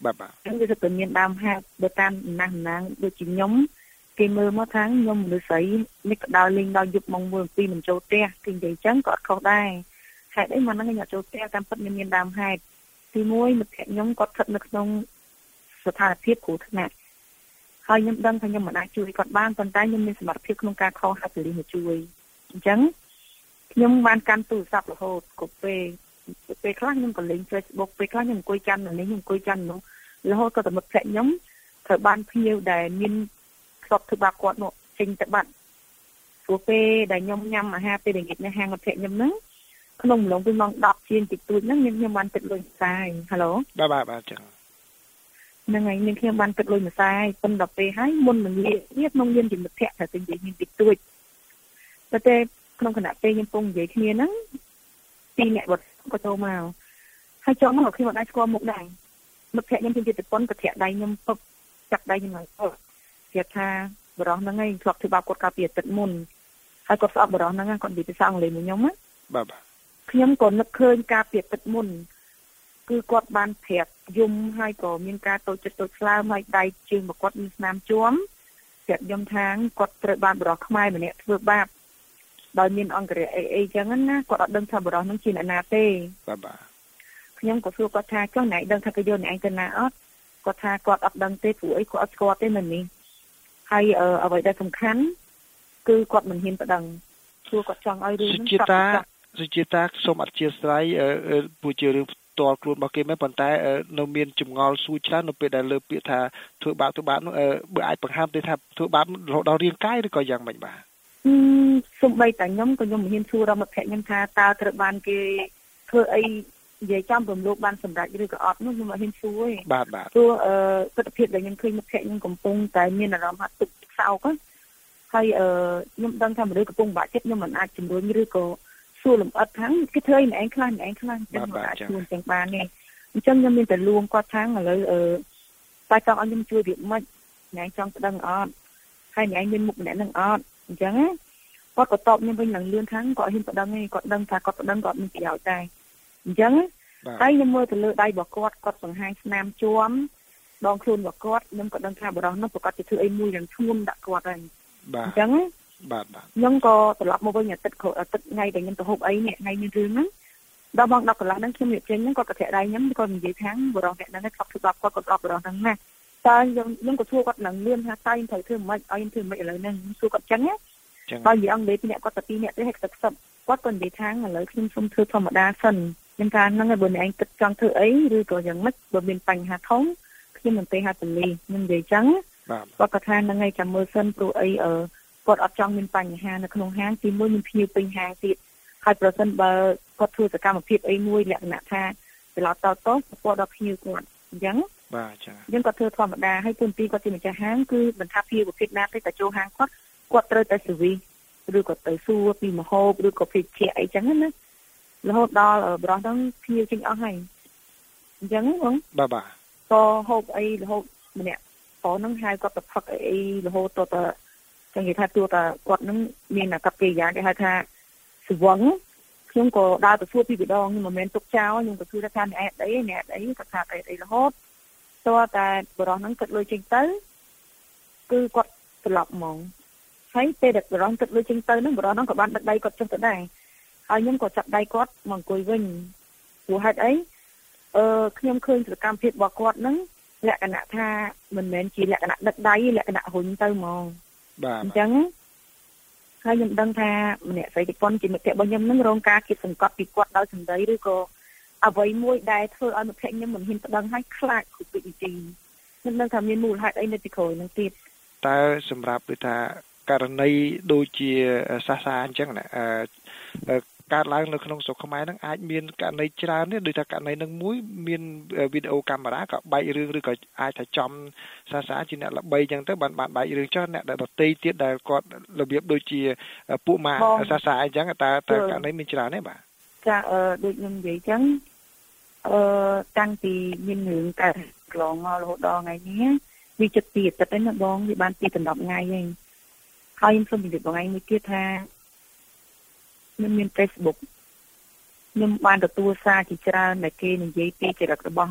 បាទបាទហ្នឹងវាទៅមានដើមហេតុបើតាមណាស់ណាងដូចជាខ្ញុំគេមើលមកថាខ្ញុំមនុស្សស្រីនេះក៏ដើរលេងដល់យប់ម៉ោងមួយពីរមិនចូលផ្ទះគេនិយាយចឹងក៏អត់ខុសដែរហេតុអីមកហ្នឹងខ្ញុំអត់ចូលផ្ទះតាមពិតមានមានដើមហេតុទីមួយមិត្តភក្តិខ្ញុំគាត់ស្ថិតនៅក្នុងស្ថានភាពគ្រោះថ្នាក់ហើយខ្ញុំដឹងថាខ្ញុំមិនអាចជួយគាត់បានប៉ុន្តែខ្ញុំមានសមត្ថភាពក្នុងការខលហៅប៉ូលីសមកជួយអញ្ចឹងខ្ញុំបានកាន់ទូរស័ព្ទរហូតគ្រប់ពេលពេលខ្លះខ្ញុំក៏លេង Facebook ពេលខ្លះខ្ញុំអង្គុយចាំនៅនេះខ្ញុំអង្គុយចាំនោះរហូតក៏តែមិត្តភក្តិខ្ញុំត្រូវបានភ្ញៀវដែលមានធ្លាប់ធ្វើបាបគាត់នោះចេញទៅបាត់ព្រោះពេលដែលខ្ញុំញ៉ាំអាហារពេលល្ងាចនៅហាងមិត្តភក្តិខ្ញុំហ្នឹងក្នុងម្លងពីម៉ោងដប់ជាងតិចតួចហ្នឹងខ្ញុំខ្ញុំបានទឹកលុយម្សាយហៅឡូបាទបាទបាទចឹងហ្នឹងហើយនាងខ្ញុំបានទឹកលុយម្សាយប៉ុន្តែពេលហើយមុននឹងនិយាយក្នុងយានជាមិត្តភក្តិតែនិយាយមានតិចតួចតែក្នុងគណៈពេលខ្ញុំពងនិយាយគ្នាហ្នឹងពីអ្នកវត្តក៏ចូលមកហើយចូលមកខ្ញុំអត់អាចស្គាល់មុខដែរមិត្តភក្តិខ្ញុំជាប្រពន្ធក៏ធាក់ដៃខ្ញុំពឹបចាក់ដៃខ្ញុំហើយគេថាបរោះហ្នឹងឯងធ្លាប់ធ្វើបាបគាត់កាលពីអាទិត្យមុនហើយគាត់ស្អប់បរោះហ្នឹងគាត់និយាយភាសាអង់គ្លេសមួយខ្ញុំណាបាទបាទខ្ញុំក៏នឹកឃើញកាលពីអាទិត្យមុនគឺគាត់បានប្រាប់យំហើយក៏មានការតូចចិត្តតូចស្លើមហើយដៃជើងរបស់គាត់មានស្នាមជួមប្រាប់យំថាគាត់ត្រូវបានបរោះខ្មែរម្នាក់ធ្វើបាបដោយមានអង្គរៈអីអីចឹងណាគាត់អត់ដឹងថាបរោះហ្នឹងជាអ្នកណាទេបាទបាទខ្ញុំក៏សួរគាត់ថាចុះអ្នកឯងដឹងថាគេយកអ្នកឯងទៅណាអត់គាត់ថាគាត់អត់ដឹងទេព្រោះអីគាត់អត់ស្គាល់ទេនៅនេះហើយអ្វីដែលសំខាន់គឺគាត់មិនហ៊ានប្តឹងព្រោះគាត់ចង់ឲ្យរឿងហ្នឹងចប់សុជាតាសូមអធិស្ឋានព្រោះជារឿងផ្ទាល់ខ្លួនរបស់គេមែនប៉ុន្តែនៅមានចម្ងល់សួរច្រើននៅពេលដែលលើពាក្យថាធ្វើបាបធ្វើបាបនោះបើអាចបង្ហាញទេថាធ្វើបាបរហូតដល់រាងកាយឬក៏យ៉ាងម៉េចបាទសូម្បីតែខ្ញុំក៏ខ្ញុំមិនហ៊ានសួរដល់មិត្តភក្តិខ្ញុំថាតើត្រូវបានគេធ្វើអីនិយាយចំរំលោភបានសម្រេចឬក៏អត់នោះខ្ញុំមិនហ៊ានសួរទេបាទបាទព្រោះអឺទស្សនវិជ្ជាដែលខ្ញុំឃើញមិត្តភក្តិខ្ញុំកំពុងតែមានអារម្មណ៍ថាទឹកសោកហើយអឺខ្ញុំដឹងថាមនុស្សកំពុងបាក់ចិត្តខ្ញុំមិនអាចជំរុញឬក៏សួរលំអិតថាគេធ្វើអីម្នាក់ខ្លះម្នាក់ខ្លះចឹងមិនអាចសួរចឹងបានទេអញ្ចឹងខ្ញុំមានតែលួងគាត់ថាឥឡូវអឺតែចង់ឲ្យខ្ញុំជួយវាមិនម្នាក់ចង់ប្តឹងអត់ហើយម្នាក់មានមុខម្នាក់នឹងអត់អញ្ចឹងគាត់ក៏តបខ្ញុំវិញនឹងលឿនខាងគាត់ហ៊ានប្តឹងឯងគាត់ដឹងថាគាត់ប្តឹងគាត់មានប្រយោជន៍ដែរអញ្ចឹងហើយខ្ញុំមើលទៅលើដៃរបស់គាត់គាត់បង្ហាញស្នាមជួមដងខ្លួនរបស់គាត់ខ្ញុំក៏ដឹងថាបរិសុទ្ធនោះប្រកាសជាធ្វើអីមួយយ៉ាងធ្ងន់ដាក់គាត់ហើយបាទអញ្ចឹងបាទបាទខ្ញុំក៏ត្រឡប់មកវិញអាទិត្យអាទិត្យថ្ងៃដែលខ្ញុំទៅហូបអីនេះថ្ងៃមានរឿងហ្នឹងដល់ម៉ោងដប់កន្លះហ្នឹងខ្ញុំនិយាយចេញហ្នឹងគាត់ក៏ធាក់ដៃខ្ញុំគាត់និយាយថាបរិសុទ្ធអ្នកហ្នឹងគាត់ធ្វើបាបគាត់គាត់អត់បរិសុទ្ធហ្នឹងណាតែខ្ញុំខ្ញុំក៏សួរគាត់នឹងលឿនថាតើខ្ញុំត្រូវធ្វើមិនឲ្យខ្ញុំធ្វើមិនឥឡូវហ្នឹងសួរគាត់ចឹងណាបើនិយាយអង់គ្លេសពីអ្នកគាត់តែពីរអ្នកទេហើយគាត់ខ្សឹបគាត់ក៏និយាយថាឥឡូវខ្ញុំសុំធ្វើធម្មតាសិនខ្ញុំថាហ្នឹងហើយបើអ្នកឯងគិតចង់ធ្វើអីឬក៏យ៉ាងម៉េចបើមានបញ្ហាធំខ្ញុំមិនទេហៅប៉ូលីសខ្ញុំនិយាយចឹងគាត់ក៏ថាហ្នឹងហើយចាំមើលសិនព្រោះអីអឺគាត់អត់ចង់មានបញ្ហានៅក្នុងហាងទីមួយមានភ្ញៀវពេញហាងទៀតហើយប្រសិនបើគាត់ធ្វើសកម្មភាពអីមួយលក្ខណៈថាច្រឡោតតោតទៅគាត់ដល់ភ្ញៀវគាត់អញ្ចឹងបាទចា៎អញ្ចឹងគាត់ធ្វើធម្មតាហើយទូនទីគាត់ជាម្ចាស់ហាងគឺមិនថាភ្ញៀវប្រភេទណាទេតែចូលហាងគាត់គាត់ត្រូវតែស៊ឺវីសឬក៏ទៅសួរពីម្ហូបឬក៏ភេសជ្ជៈអីចឹងណារហូតដល់បរិសុទ្ធហ្នឹងភ្ញៀវចេញអស់ហើយអញ្ចឹងបងបាទបាទក៏ហូបអីរហូតម្នាក់ប្រុសហ្នឹងហៅគាត់ទៅផឹកអីរហូតទៅតែចឹងគេថាទួតាគាត់នឹងមានអាកប្បកិរិយាគេហៅថាស្វឹងខ្ញុំក៏ដើរទៅសួរពីម្ដងខ្ញុំមិនមែនទុកចោលខ្ញុំក៏គឺថាអ្នកអីអ្នកអីគាត់ថាអីរហូតតើតែបរិសុទ្ធហ្នឹងគិតលុយចេញទៅគឺគាត់ត្រឡប់ហ្មងហើយពេលដែលបរិសុទ្ធគិតលុយចេញទៅហ្នឹងបរិសុទ្ធហ្នឹងក៏បានដឹកដៃគាត់ចុះទៅដែរហើយខ្ញុំក៏ចាប់ដៃគាត់មកអង្គុយវិញព្រោះហេតុអីអឺខ្ញុំឃើញសកម្មភាពរបស់គាត់ហ្នឹងលក្ខណៈថាមិនមែនជាលក្ខណៈដឹកដៃលក្ខណៈរុញទៅហ្មងបាទអញ្ចឹងហើយខ្ញុំដឹងថាម្នាក់ស្រីទីប៉ុនជាមិត្តភក្តិរបស់ខ្ញុំនឹងរងការគៀបសង្កត់ពីគាត់ដោយសម្ដីឬក៏អ្វីមួយដែលធ្វើឲ្យមិត្តភក្តិខ្ញុំមិនហ៊ានប្តឹងឲ្យខ្លាចគ្រប់វិធីខ្ញុំដឹងថាមានមូលហេតុអីនៅពីក្រោយនឹងទៀតតើសម្រាប់ដូចថាករណីដូចជាសាសាអញ្ចឹងណាអឺកើតឡើងនៅក្នុងស្រុកខ្មែរហ្នឹងអាចមានករណីច្រើនទេដូចថាករណីនឹងមួយមានវីដេអូកាមេរ៉ាក៏បែករឿងឬក៏អាចថាចំសាសាជាអ្នកល្បីអញ្ចឹងទៅបានបានបែករឿងចុះអ្នកដទៃទៀតដែលគាត់របៀបដូចជាពួកម៉ាសាសាអញ្ចឹងតើតើករណីមានច្រើនទេបាទចាអឺដូចខ្ញុំនិយាយអញ្ចឹងអឺតាំងពីមានរឿងកើតកន្លងមករហូតដល់ថ្ងៃនេះវាចិត្តពីអាទិត្យហ្នឹងណាបងវាបានពីដណ្ដប់ថ្ងៃហើយហើយខ្ញុំសូមជម្រាបបងឯងមួយទៀតថាខ្ញុំមាន Facebook ខ្ញុំបានទទួលសារជាច្រើនដែលគេនិយាយពីចរិតរបស់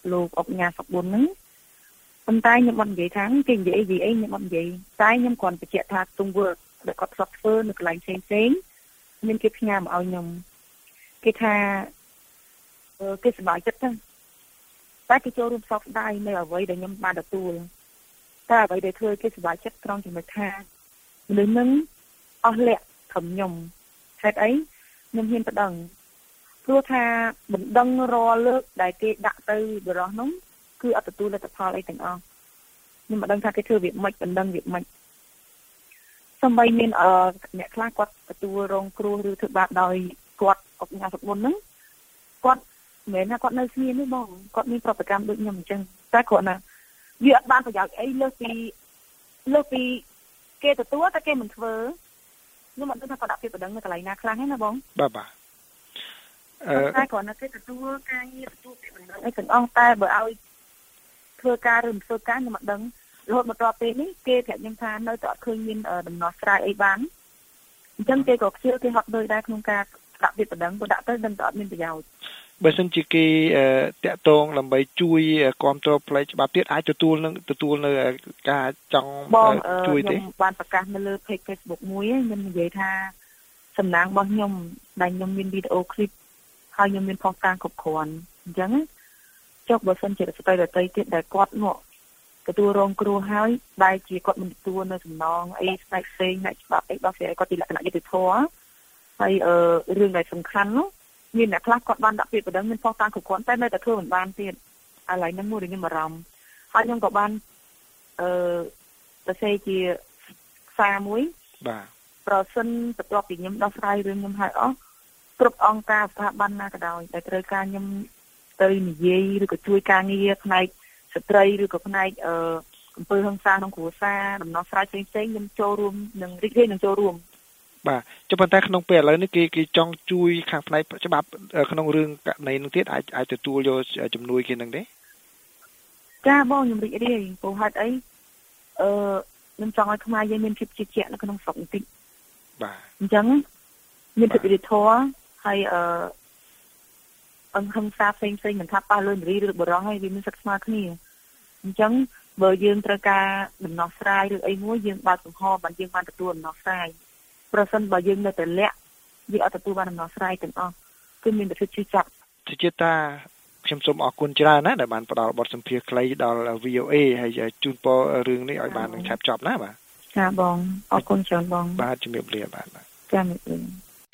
លោកអុកញ៉ាសុកប៊ុនហ្នឹងប៉ុន្តែខ្ញុំមិននិយាយថាគេនិយាយអីអីខ្ញុំមិននិយាយតែខ្ញុំគ្រាន់បញ្ជាក់ថាទង្វើដែលគាត់ធ្លាប់ធ្វើនៅកន្លែងផ្សេងផ្សេងមានគេផ្ញើមកឲ្យខ្ញុំគេថាគេសប្បាយចិត្តហ្នឹងតែគេចូលរួមសោកស្ដាយនៅអ្វីដែលខ្ញុំបានទទួលតែអ្វីដែលធ្វើគេសប្បាយចិត្តត្រង់ចំណុចថាមនុស្សនឹងអស់លក្ខត្រឹមខ្ញុំហេតុអីខ្ញុំហ៊ានប្តឹងព្រោះថាបណ្ដឹងរាល់លើកដែលគេដាក់ទៅបរិះនោះគឺអត់ទទួលលទ្ធផលអីទាំងអស់ខ្ញុំមិនដឹងថាគេធ្វើវាមិនបណ្ដឹងវាមិនសម្បីមានអឺអ្នកខ្លះគាត់ទទួលរងគ្រោះឬធ្វើបាបដោយគាត់អុកញ៉ាសុកមុនហ្នឹងគាត់មិនមែនថាគាត់នៅស្ងៀមទេបងគាត់មានប្រតិកម្មដូចខ្ញុំអញ្ចឹងតែគាត់ណាវាអត់បានប្រយោជន៍អីលើសពីលើសពីគេទទួលតែគេមិនធ្វើខ្ញុំមិនដឹងថាគាត់ដាក់ពាក្យបណ្ដឹងនៅកន្លែងណាខ្លះទេណាបងបាទបាទអឺតែគាត់ណាគេទទួលការងារទទួលពាក្យបណ្ដឹងអីទាំងអស់តែបើឲ្យធ្វើការឬមិនធ្វើការខ្ញុំមិនដឹងរហូតមកដល់ពេលនេះគេប្រាប់ខ្ញុំថានៅតែអត់ឃើញមានដំណោះស្រាយអីបានអញ្ចឹងគេក៏ខ្ជិលគេហត់ដូចដែរក្នុងការដាក់ពាក្យបណ្ដឹងព្រោះដាក់ទៅដឹងតែអត់មានប្រយោជន៍បើសិនជាគេតាក់ទងដើម្បីជួយគ្រប់គ្រងផ្លូវច្បាប់ទៀតអាចទទួលនឹងទទួលនៅការចង់ជួយទេខ្ញុំបានប្រកាសនៅលើ page Facebook មួយខ្ញុំនិយាយថាសំណាងរបស់ខ្ញុំដែលខ្ញុំមានវីដេអូឃ្លីបហើយខ្ញុំមានផុសតាងគ្រប់គ្រាន់អញ្ចឹងចុះបើសិនជាស្ត្រីដទៃទៀតដែលគាត់នោះទទួលរងគ្រោះហើយដែលជាគាត់មិនទទួលនៅសំណងអីផ្នែកផ្សេងផ្នែកច្បាប់អីដល់ស្រីគាត់ទីលក្ខណៈយុត្តិធម៌ហើយអឺរឿងដែលសំខាន់នោះមានអ្នកខ្លះគាត់បានដាក់ពាក្យបណ្ដឹងមានផុសតាងគ្រប់គ្រាន់តែនៅតែធ្វើមិនបានទៀតឥឡូវហ្នឹងមួយដែលខ្ញុំបារម្ភហើយខ្ញុំក៏បានអឺទៅសេជាសារមួយបាទប្រសិនបន្ទាប់ពីខ្ញុំដោះស្រាយរឿងខ្ញុំហើយអស់គ្រប់អង្គការស្ថាប័នណាក៏ដោយដែលត្រូវការខ្ញុំទៅនិយាយឬក៏ជួយការងារផ្នែកស្ត្រីឬក៏ផ្នែកអឺអំពើហិង្សាក្នុងគ្រួសារដំណោះស្រាយផ្សេងៗខ្ញុំចូលរួមនឹងរីករាយនឹងចូលរួមបាទចុះប៉ុន្តែក្នុងពេលឥឡូវនេះគេគេចង់ជួយខាងផ្នែកច្បាប់ក្នុងរឿងករណីនឹងទៀតអាចអាចទទួលយកជំនួយគេនឹងទេចាបងខ្ញុំរីករាយព្រោះហេតុអីអឺខ្ញុំចង់ឲ្យខ្មែរយើងមានភាពជឿជាក់នៅក្នុងស្រុកបន្តិចបាទអញ្ចឹងមានភាពយុត្តិធម៌ហើយអឺអង្គហឹង្សាផ្សេងផ្សេងមិនថាប៉ះលើនារីឬបុរសហើយវាមានសិទ្ធិស្មើគ្នាអញ្ចឹងបើយើងត្រូវការដំណោះស្រាយឬអីមួយយើងបើកចំហបានយើងបានទទួលដំណោះស្រាយប្រសិនបើយើងនៅតែលាក់យើងអត់ទទួលបានដំណោះស្រាយទាំងអស់គឺមានតែជឿចាប់ជាជាតាខ្ញុំសូមអរគុណច្រើនណាស់ដែលបានផ្ដល់បទសម្ភាសន៍ខ្លីដល់ វី អូ អេ ហើយជូនពររឿងនេះឲ្យបាននឹងឆាប់ចប់ណាបាទចាបងអរគុណច្រើនបងបាទជំរាបលាបាទចាជំរាបលា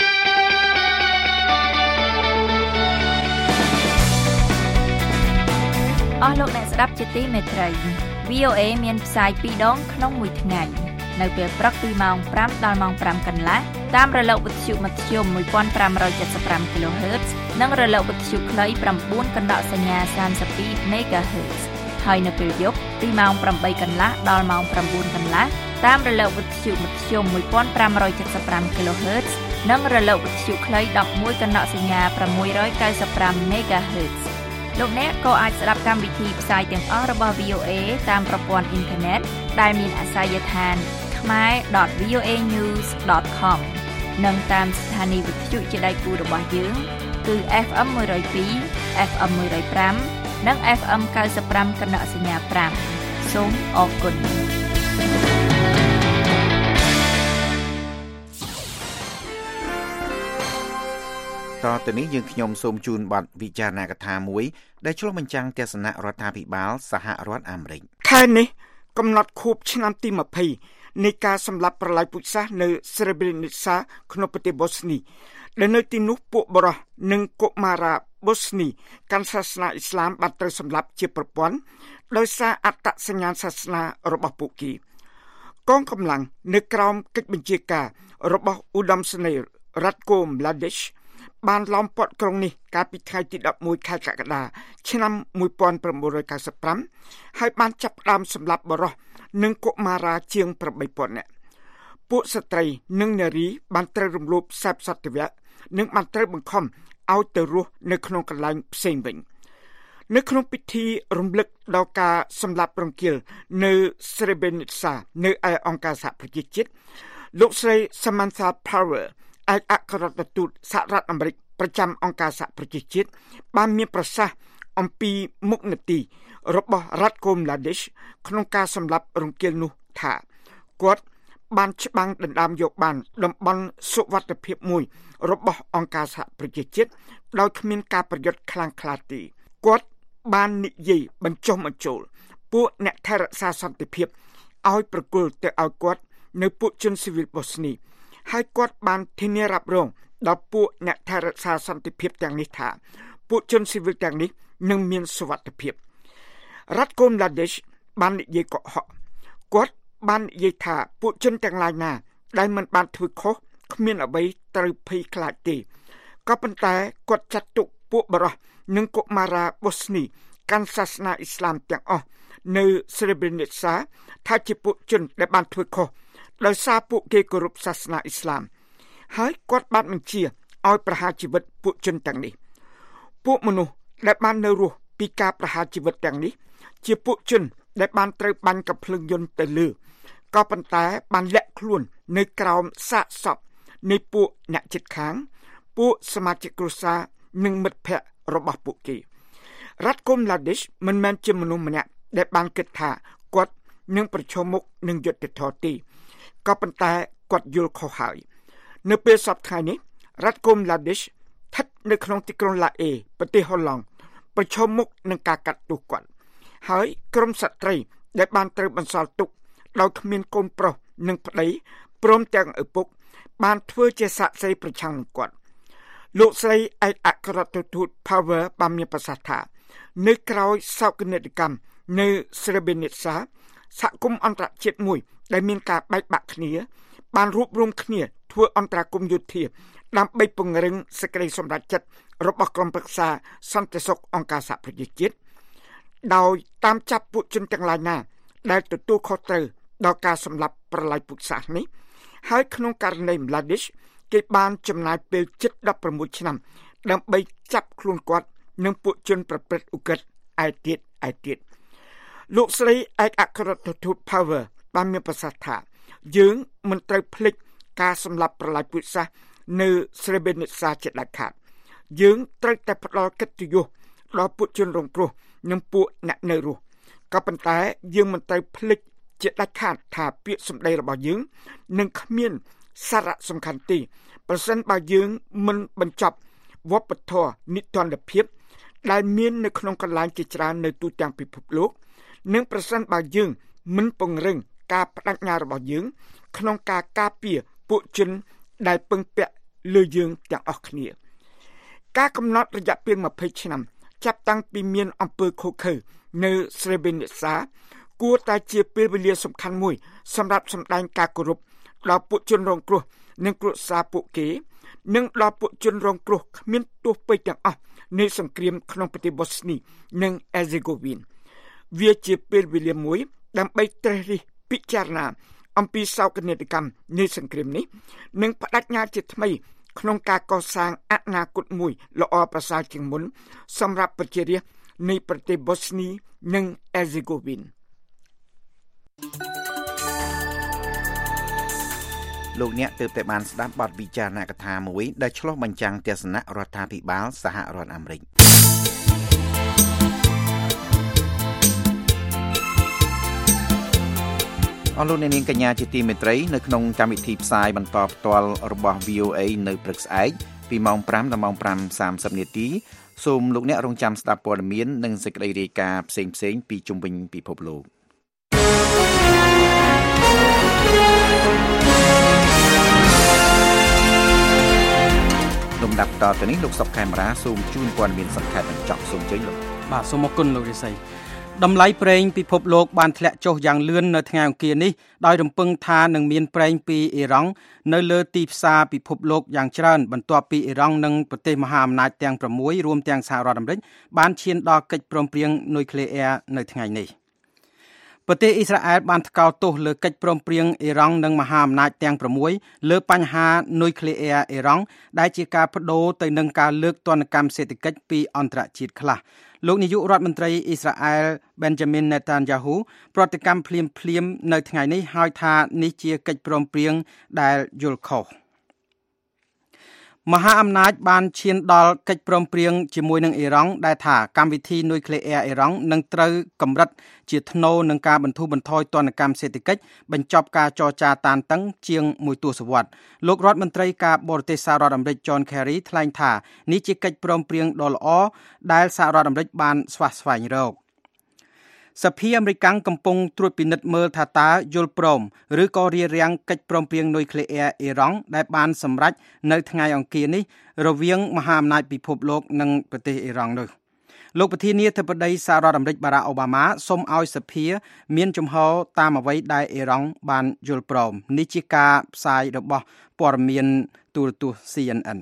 អស់លោកអ្នកស្ដាប់ជាទីមេត្រី វី អូ អេ មានផ្សាយពីរដងក្នុងមួយថ្ងៃនៅពេលព្រឹកពីម៉ោងប្រាំដល់ម៉ោងប្រាំកន្លះតាមរលកវិទ្យុមធ្យមមួយពាន់ប្រាំរយเจ็ดสิบห้า kHz និងរលកវិទ្យុខ្លី៩កណ្ដកសញ្ញាសាមសិបពីរ MHz ហើយនៅពេលយប់ពីម៉ោងប្រាំបីកន្លះដល់ម៉ោងប្រាំបួនកន្លះតាមរលកវិទ្យុមធ្យមមួយពាន់ប្រាំរយเจ็ดสิบห้า kHz និងរលកវិទ្យុខ្លីដប់មួយកណ្ដកសញ្ញាប្រាំមួយរយเก้าสิบห้า MHzលោកអ្នកក៏អាចស្ដាប់កម្មវិធីផ្សាយទាំងអស់របស់ វី អូ អេ តាមប្រព័ន្ធអ៊ីនធឺណិតដែលមានអាសយដ្ឋានខ្មែរ ដត វី អូ អេ ញូស ដត ខម និងតាមស្ថានីយ៍វិទ្យុជាដៃគូរបស់យើងគឺ เอฟ เอ็ม one oh two เอฟ เอ็ม one oh five និង เอฟ เอ็ม ninety-five កណ្ដកសញ្ញាfiveសូមអរគុណតទៅនេះយើងខ្ញុំសូមជូនបទវិចារណកថាមួយដែលឆ្លុះបញ្ចាំងទស្សនៈរដ្ឋាភិបាលសហរដ្ឋអាមេរិកខែនេះកំណត់ខួបឆ្នាំទីtwentyនៃការសម្លាប់ប្រល័យពូជសាសន៍នៅ Srebrenica ក្នុងប្រទេសបូស្នីដែលនៅទីនោះពួកបរិសុទ្ធនិងកុមារាបូស្នីកាន់សាសនាអ៊ីស្លាមបានត្រូវសម្លាប់ជាប្រព័ន្ធដោយសារអត្តសញ្ញាណសាសនារបស់ពួកគេកងកម្លាំងនៅក្រោមកិច្ចបញ្ជាការរបស់ឧត្តមសេនីយ៍រដ្ឋកូមឡាដេសបានឡោមព័ទ្ធក្រុងនេះកាលពីថ្ងៃទីelevenខែកក្កដាឆ្នាំnineteen ninety-fiveហើយបានចាប់ផ្ដើមសម្លាប់បរិសុទ្ធនិងកុមារាជាងeight thousandនាក់ពួកស្ត្រីនិងនារីបានត្រូវរំលោភសេពសត្វវៈនិងបានត្រូវបង្ខំឲ្យទៅរស់នៅក្នុងកន្លែងផ្សេងវិញនៅក្នុងពិធីរំលឹកដល់ការសម្លាប់រង្គាលនៅ Srebrenica នៅឯអង្គការសហប្រជាជាតិលោកស្រី Samantha Power ឯកអគ្គរដ្ឋទូតសហរដ្ឋអាមេរិកប្រចាំអង្គការសហប្រជាជាតិបានមានប្រសាសន៍អំពីមុខនីតិរបស់រដ្ឋកូមឡាឌេសក្នុងការសម្លាប់រង្គាលនោះថាគាត់បានច្បាំងដណ្ដើមយកបានតំបន់សុវត្ថិភាពមួយរបស់អង្គការសហប្រជាជាតិដោយគ្មានការប្រយុទ្ធខ្លាំងក្លាទេគាត់បាននិយាយបញ្ចុះបញ្ចូលពួកអ្នកថែរក្សាសន្តិភាពឲ្យប្រគល់ទៅឲ្យគាត់នៅពួកជនស៊ីវិលបូស្នីហើយគាត់បានធានារ៉ាប់រងដល់ពួកអ្នកថែរក្សាសន្តិភាពទាំងនេះថាពួកជនស៊ីវិលទាំងនេះនឹងមានសុវត្ថិភាពរដ្ឋកូមឡាឌេសបាននិយាយកុហកគាត់បាននិយាយថាពួកជនទាំងឡាយណាដែលមិនបានធ្វើខុសគ្មានអ្វីត្រូវភ័យខ្លាចទេក៏ប៉ុន្តែគាត់ចាត់ទុកពួកបរិសុទ្ធនិងកុមារាបូស្នីកាន់សាសនាអ៊ីស្លាមទាំងអស់នៅស្រីប្រេនីសាថាជាពួកជនដែលបានធ្វើខុសដោយសារពួកគេគោរពសាសនាអ៊ីស្លាមហើយគាត់បានបញ្ជាឲ្យប្រហារជីវិតពួកជនទាំងនេះពួកមនុស្សដែលបាននៅរស់ពីការប្រហារជីវិតទាំងនេះជាពួកជនដែលបានត្រូវបាញ់កាភ្លើងយន្តទៅលើក៏ប៉ុន្តែបានលាក់ខ្លួននៅក្រោមសាកសពនៃពួកអ្នកជិតខាងពួកសមាជិកគ្រួសារនិងមិត្តភ័ក្តិរបស់ពួកគេរដ្ឋកូមឡាឌេសមិនមែនជាមនុស្សម្នាក់ដែលបានគិតថាគាត់នឹងប្រឈមមុខនឹងយុត្តិធម៌ទេក៏ប៉ុន្តែគាត់យល់ខុសហើយនៅពេលសប្តាហ៍នេះរដ្ឋកូមឡាឌេសស្ថិតនៅក្នុងទីក្រុងឡាអេប្រទេសហូឡង់ប្រឈមមុខនឹងការកាត់ទោសគាត់ហើយក្រុមស្ត្រីដែលបានត្រូវបន្សល់ទុកដោយគ្មានកូនប្រុសនិងប្តីព្រមទាំងឪពុកបានធ្វើជាសាក្សីប្រឆាំងនឹងគាត់លោកស្រីឯកអគ្គរដ្ឋទូត Power បានមានប្រសាសន៍ថានៅក្រោយសោកនាដកម្មនៅស្រីបេនីសាសហគមន៍អន្តរជាតិមួយដែលមានការបែកបាក់គ្នាបានរួបរวมគ្នាធ្វើអន្តរាគមន៍យោធាដើម្បីពង្រឹងសេចក្តីសម្រេចចិត្តរបស់ក្រុមប្រឹក្សាសន្តិសុខអង្គការសហប្រជាជាតិដោយតាមចាប់ពួកជនទាំងឡាយណាដែលទទួលខុសត្រូវដល់ការសម្លាប់ប្រល័យពូជសាសន៍នេះហើយក្នុងករណីម្លាឌីសគេបានចំណាយពេលជិតដប់ប្រាំមួយឆ្នាំដើម្បីចាប់ខ្លួនគាត់និងពួកជនប្រព្រឹត្តឧក្រិដ្ឋឯទៀតឯទៀតលោកស្រីឯកអគ្គរដ្ឋទូត Power បានមានប្រសាសន៍ថាយើងមិនត្រូវភ្លេចការសម្លាប់ប្រល័យពូជសាសន៍នៅស្រីបេនីសាជាដាច់ខាតយើងត្រូវតែផ្ដល់កិត្តិយសដល់ពួកជនរងគ្រោះនិងពួកអ្នកនៅរស់ក៏ប៉ុន្តែយើងមិនត្រូវភ្លេចជាដាច់ខាតថាពាក្យសម្ដីរបស់យើងនឹងគ្មានសារៈសំខាន់ទេប្រសិនបើយើងមិនបញ្ចប់វប្បធម៌និទានភាពដែលមាននៅក្នុងកន្លែងជាច្រើននៅទូទាំងពិភពលោកនិងប្រសិនបើយើងមិនពង្រឹងការបដិញ្ញារបស់យើងក្នុងការការពារពួកជនដែលពឹងពាក់លើយើងទាំងអស់គ្នាការកំណត់រយៈពេលยี่สิบឆ្នាំចាប់តាំងពីមានអំពើឃោរឃៅនៅស្រីបេនីសាគួរតែជាពេលវេលាសំខាន់មួយសម្រាប់សម្ដែងការគោរពដល់ពួកជនរងគ្រោះនិងគ្រួសារពួកគេនិងដល់ពួកជនរងគ្រោះគ្មានទោសពេកទាំងអស់នៃសង្គ្រាមក្នុងប្រទេសបូស្នីនិងអេហ្សេហ្កូវីនវាជាពេលវេលាមួយដើម្បីត្រិះរិះពិចារណាអំពីសោកនាដកម្មនៃសង្គ្រាមនេះនិងបដិញ្ញាជាថ្មីក្នុងការកសាងអនាគតមួយល្អប្រសើរជាងមុនសម្រាប់ប្រជារាស្ត្រនៃប្រទេសបូស្នីនិងអេហ្សេហ្កូវីនលោកអ្នកទើបតែបានស្ដាប់បទវិចារណកថាមួយដែលឆ្លុះបញ្ចាំងទស្សនៈរដ្ឋាភិបាលសហរដ្ឋអាមេរិកអរលោកអ្នកនាងកញ្ញាជាទីមេត្រីនៅក្នុងកម្មវិធីផ្សាយបន្តផ្ទាល់របស់ វី អូ អេ នៅព្រឹកស្អែកពីម៉ោងfiveដល់ម៉ោងfiveសាមសិបនាទីសូមលោកអ្នករងចាំស្ដាប់ព័ត៌មាននិងសេចក្តីរាយការណ៍ផ្សេងៗពីជុំវិញពិភពលោកលំដាប់តទៅនេះលោកសុកខេមរាសូមជូនព័ត៌មានសំខាន់បញ្ចប់សូមជើញលោកបាទសូមអរគុណលោករិស័យតម្លៃប្រេងពិភពលោកបានធ្លាក់ចុះយ៉ាងលឿននៅថ្ងៃអង្គារនេះដោយរំពឹងថានឹងមានប្រេងពីអ៊ីរ៉ង់នៅលើទីផ្សារពិភពលោកយ៉ាងច្រើនបន្ទាប់ពីអ៊ីរ៉ង់និងប្រទេសមហាអំណាចទាំងប្រាំមួយរួមទាំងសហរដ្ឋអាមេរិកបានឈានដល់កិច្ចព្រមព្រៀងនុយក្លេអ៊ែរនៅថ្ងៃនេះប្រទេសអ៊ីស្រាអែលបានថ្កោលទោសលើកិច្ចព្រមព្រៀងអ៊ីរ៉ង់និងមហាអំណាចទាំងប្រាំមួយលើបញ្ហានុយក្លេអ៊ែរអ៊ីរ៉ង់ដែលជាការបដូរទៅនឹងការលើកទណ្ឌកម្មសេដ្ឋកិច្ចពីអន្តរជាតិខ្លះលោកនាយករដ្ឋមន្ត្រីអ៊ីស្រាអែល Benjamin Netanyahu ប្រតិកម្មភ្លាមភ្លាមនៅថ្ងៃនេះហើយថានេះជាកិច្ចព្រមព្រៀងដែលយល់ខុសមហាអំណាចបានឈានដល់កិច្ចព្រមព្រៀងជាមួយនឹងអ៊ីរ៉ង់ដែលថាកម្មវិធីនុយក្លេអ៊ែរអ៊ីរ៉ង់នឹងត្រូវកម្រិតជាថ្នូរនឹងការបន្ធូរបន្ថយទណ្ឌកម្មសេដ្ឋកិច្ចបញ្ចប់ការចរចាតានតឹងជាងមួយទសវត្សរ៍លោករដ្ឋមន្ត្រីការបរទេសសហរដ្ឋអាមេរិក John Kerry ថ្លែងថានេះជាកិច្ចព្រមព្រៀងដ៏ល្អដែលសហរដ្ឋអាមេរិកបានស្វះស្វែងរកសភាអាមេរិកកំពុងត្រួតពិនិត្យមើលថាតើយល់ព្រមឬក៏រារាំងកិច្ចព្រមព្រៀងនុយក្លេអ៊ែរអ៊ីរ៉ង់ដែលបានសម្រេចនៅថ្ងៃអង្គារនេះរវាងមហាអំណាចពិភពលោកនិងប្រទេសអ៊ីរ៉ង់នោះលោកប្រធានាធិបតីសហរដ្ឋអាមេរិកបារ៉ាអូបាម៉ាសូមឲ្យសភាមានជំហរតាមអ្វីដែលអ៊ីរ៉ង់បានយល់ព្រមនេះជាការផ្សាយរបស់ព័ត៌មានទូរទស្សន៍ C N N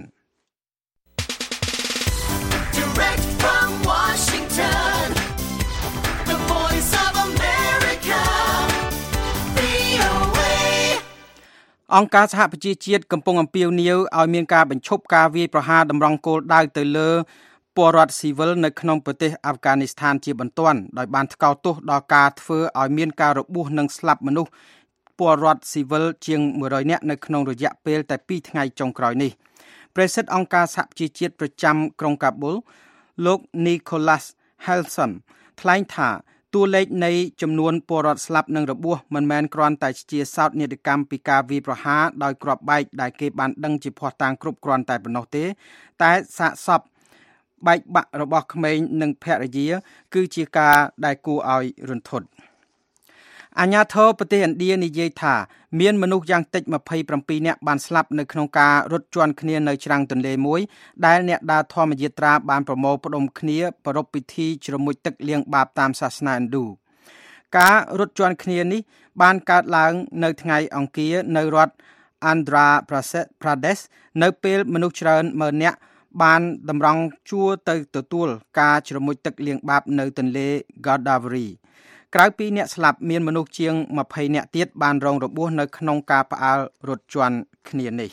Direct from Washington The Voice of America V O A អង្គការសហប្រជាជាតិកំពុងអំពាវនាវឲ្យមានការបញ្ឈប់ការវាយប្រហារតម្រង់គោលដៅទៅលើពលរដ្ឋស៊ីវិលនៅក្នុងប្រទេសអាហ្វហ្គានីស្ថានជាបន្ទាន់ដោយបានថ្កោលទោសដល់ការធ្វើឲ្យមានការរបួសនិងស្លាប់មនុស្សពលរដ្ឋស៊ីវិលជាងមួយរយនាក់នៅក្នុងរយៈពេលតែពីរថ្ងៃចុងក្រោយនេះប្រធានអង្គការសហប្រជាជាតិប្រចាំក្រុងកាប៊ុលលោក Nicholas Helson ថ្លែងថាតួលេខនៃចំនួនពលរដ្ឋស្លាប់និងរបួសមិនមែនគ្រាន់តែជាសោកនាដកម្មពីការវាយប្រហារដោយគ្រាប់បែកដែលគេបានដឹងជាភ័ស្តុតាងគ្រប់គ្រាន់តែប៉ុណ្ណោះទេតែសាកសពបែកបាក់របស់ក្មេងនិងភរិយាគឺជាការដែលគួរឲ្យរន្ធត់អាញាធរប្រទេសឥណ្ឌានិយាយថាមានមនុស្សយ៉ាងតិចยี่สิบเจ็ดនាក់បានស្លាប់នៅក្នុងការរត់ជាន់គ្នានៅច្រាំងទន្លេមួយដែលអ្នកដើរធម្មយាត្រាបានប្រមូលផ្ដុំគ្នាប្រារព្ធពិធីជ្រមុជទឹកលាងបាបតាមសាសនាឥណ្ឌូការរត់ជាន់គ្នានេះបានកើតឡើងនៅថ្ងៃអង្គារនៅរដ្ឋ Andhra Pradesh នៅពេលមនុស្សច្រើនម៉ឺននាក់បានតម្រង់ជួរទៅទទួលការជ្រមុជទឹកលាងបាបនៅទន្លេ Godavari ក្រៅពីអ្នកស្លាប់មានមនុស្សជាងยี่สิบនាក់ទៀតបានរងរបួសនៅក្នុងការផ្អើលរត់ជាន់គ្នានេះ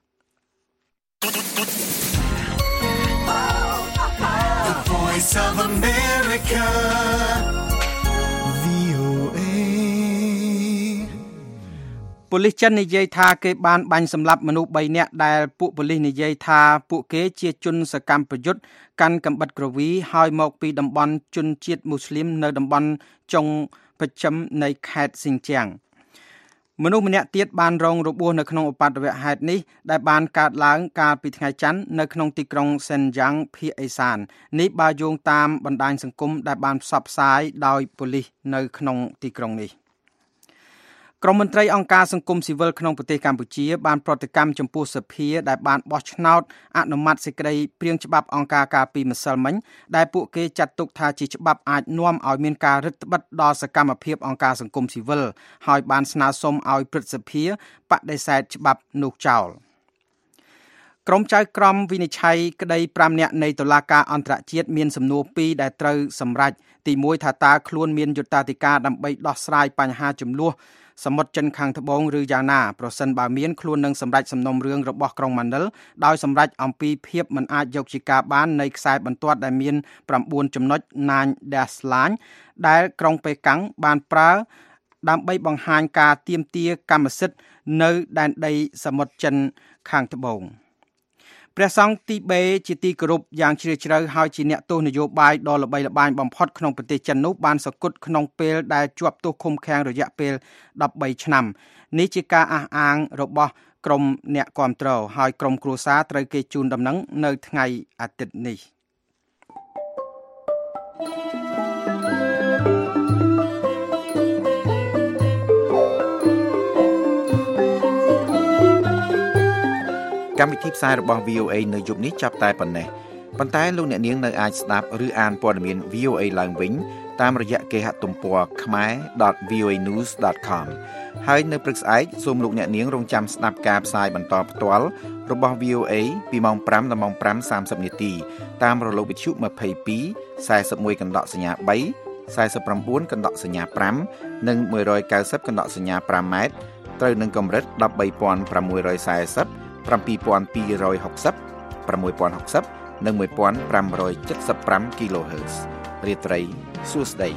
The Voice of America V O A ប៉ូលីសចិននិយាយថាគេបានបាញ់សម្លាប់មនុស្សបីនាក់ដែលពួកប៉ូលីសនិយាយថាពួកគេជាជនសកម្មប្រយុទ្ធកាន់កាំបិតក្រវីហើយមកពីតំបន់ជនជាតិមូស្លីមនៅតំបន់ចុងប្រចាំនៃខេត្តស៊ីនជាងមនុស្សម្នាក់ទៀតបានរងរបួសនៅក្នុងឧបទ្ទវហេតុនេះដែលបានកើតឡើងកាលពីថ្ងៃច័ន្ទនៅក្នុងទីក្រុងសិនយ៉ាងភាគឦសាននេះបើយោងតាមបណ្ដាញសង្គមដែលបានផ្សព្វផ្សាយដោយប៉ូលីសនៅក្នុងទីក្រុងនេះក្រុមមន្ត្រីអង្គការសង្គមស៊ីវិលក្នុងប្រទេសកម្ពុជាបានប្រតិកម្មចំពោះសភាដែលបានបោះឆ្នោតអនុម័តសេចក្តីព្រាងច្បាប់អង្គការការពីម្សិលមិញដែលពួកគេចាត់ទុកថាជាច្បាប់អាចនាំឲ្យមានការរឹតបន្តឹងដល់សកម្មភាពអង្គការសង្គមស៊ីវិលហើយបានស្នើសុំឲ្យព្រឹទ្ធសភាបដិសេធច្បាប់នោះចោលក្រុមចៅក្រមវិនិច្ឆ័យក្តីប្រាំនាក់នៃតុលាការអន្តរជាតិមានសំណួរពីរដែលត្រូវសម្រេចទីមួយថាតើខ្លួនមានយុត្តាធិការដើម្បីដោះស្រាយបញ្ហាចំនួនសមុទ្រចិនខាងត្បូងឬយ៉ាងណាប្រសិនបើមានខ្លួននឹងសម្រេចសំណុំរឿងរបស់ក្រុងម៉ានិលដោយសម្រេចអំពីភាពមិនអាចយកជាការបាននៃខ្សែបន្ទាត់ដែលមានnineចំណុច nine dash line ដែលក្រុងប៉េកាំងបានប្រើដើម្បីបង្ហាញការទាមទារកម្មសិទ្ធិនៅដែនដីសមុទ្រចិនខាងត្បូងព្រះសង្ឃទីបេជាទីគោរពយ៉ាងជ្រាលជ្រៅហើយជាអ្នកទស្សនយោបាយដ៏ល្បីល្បាញបំផុតក្នុងប្រទេសចិននោះបានសគត់ក្នុងពេលដែលជាប់ទោសឃុំឃាំងរយៈពេលthirteenឆ្នាំនេះជាការអះអាងរបស់ក្រុមអ្នកគាំទ្រហើយក្រុមគ្រួសារត្រូវគេជូនដំណឹងនៅថ្ងៃអាទិត្យនេះកម្មវិធីផ្សាយរបស់ V O A នៅយប់នេះចាប់តែប៉ុណ្ណេះប៉ុន្តែលោកអ្នកនាងនៅអាចស្ដាប់ឬអានព័ត៌មាន V O A ឡើងវិញតាមរយៈគេហទំព័រ khmer dot v o a news dot com ហើយនៅព្រឹកស្អែកសូមលោកអ្នកនាងរងចាំស្ដាប់ការផ្សាយបន្តផ្ទាល់របស់ V O A ពីម៉ោងfiveដល់ម៉ោងfive thirtyនាទីតាមរលកវិទ្យុtwenty-two, forty-oneកណ្ដកសញ្ញាthree, forty-nineកណ្ដកសញ្ញាfiveនិងone ninetyកណ្ដកសញ្ញាfiveម៉ែត្រត្រូវនឹងកម្រិតthirteen thousand six hundred forty seven thousand two hundred sixty six thousand sixtyនិងfifteen seventy-five គីឡូហឺតរាត្រីសួស្តី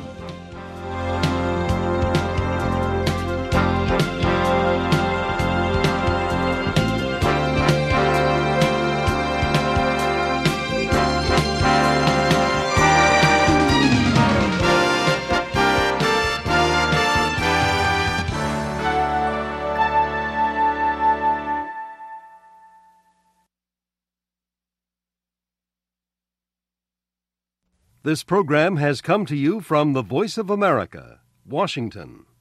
This program has come to you from the Voice of America, Washington.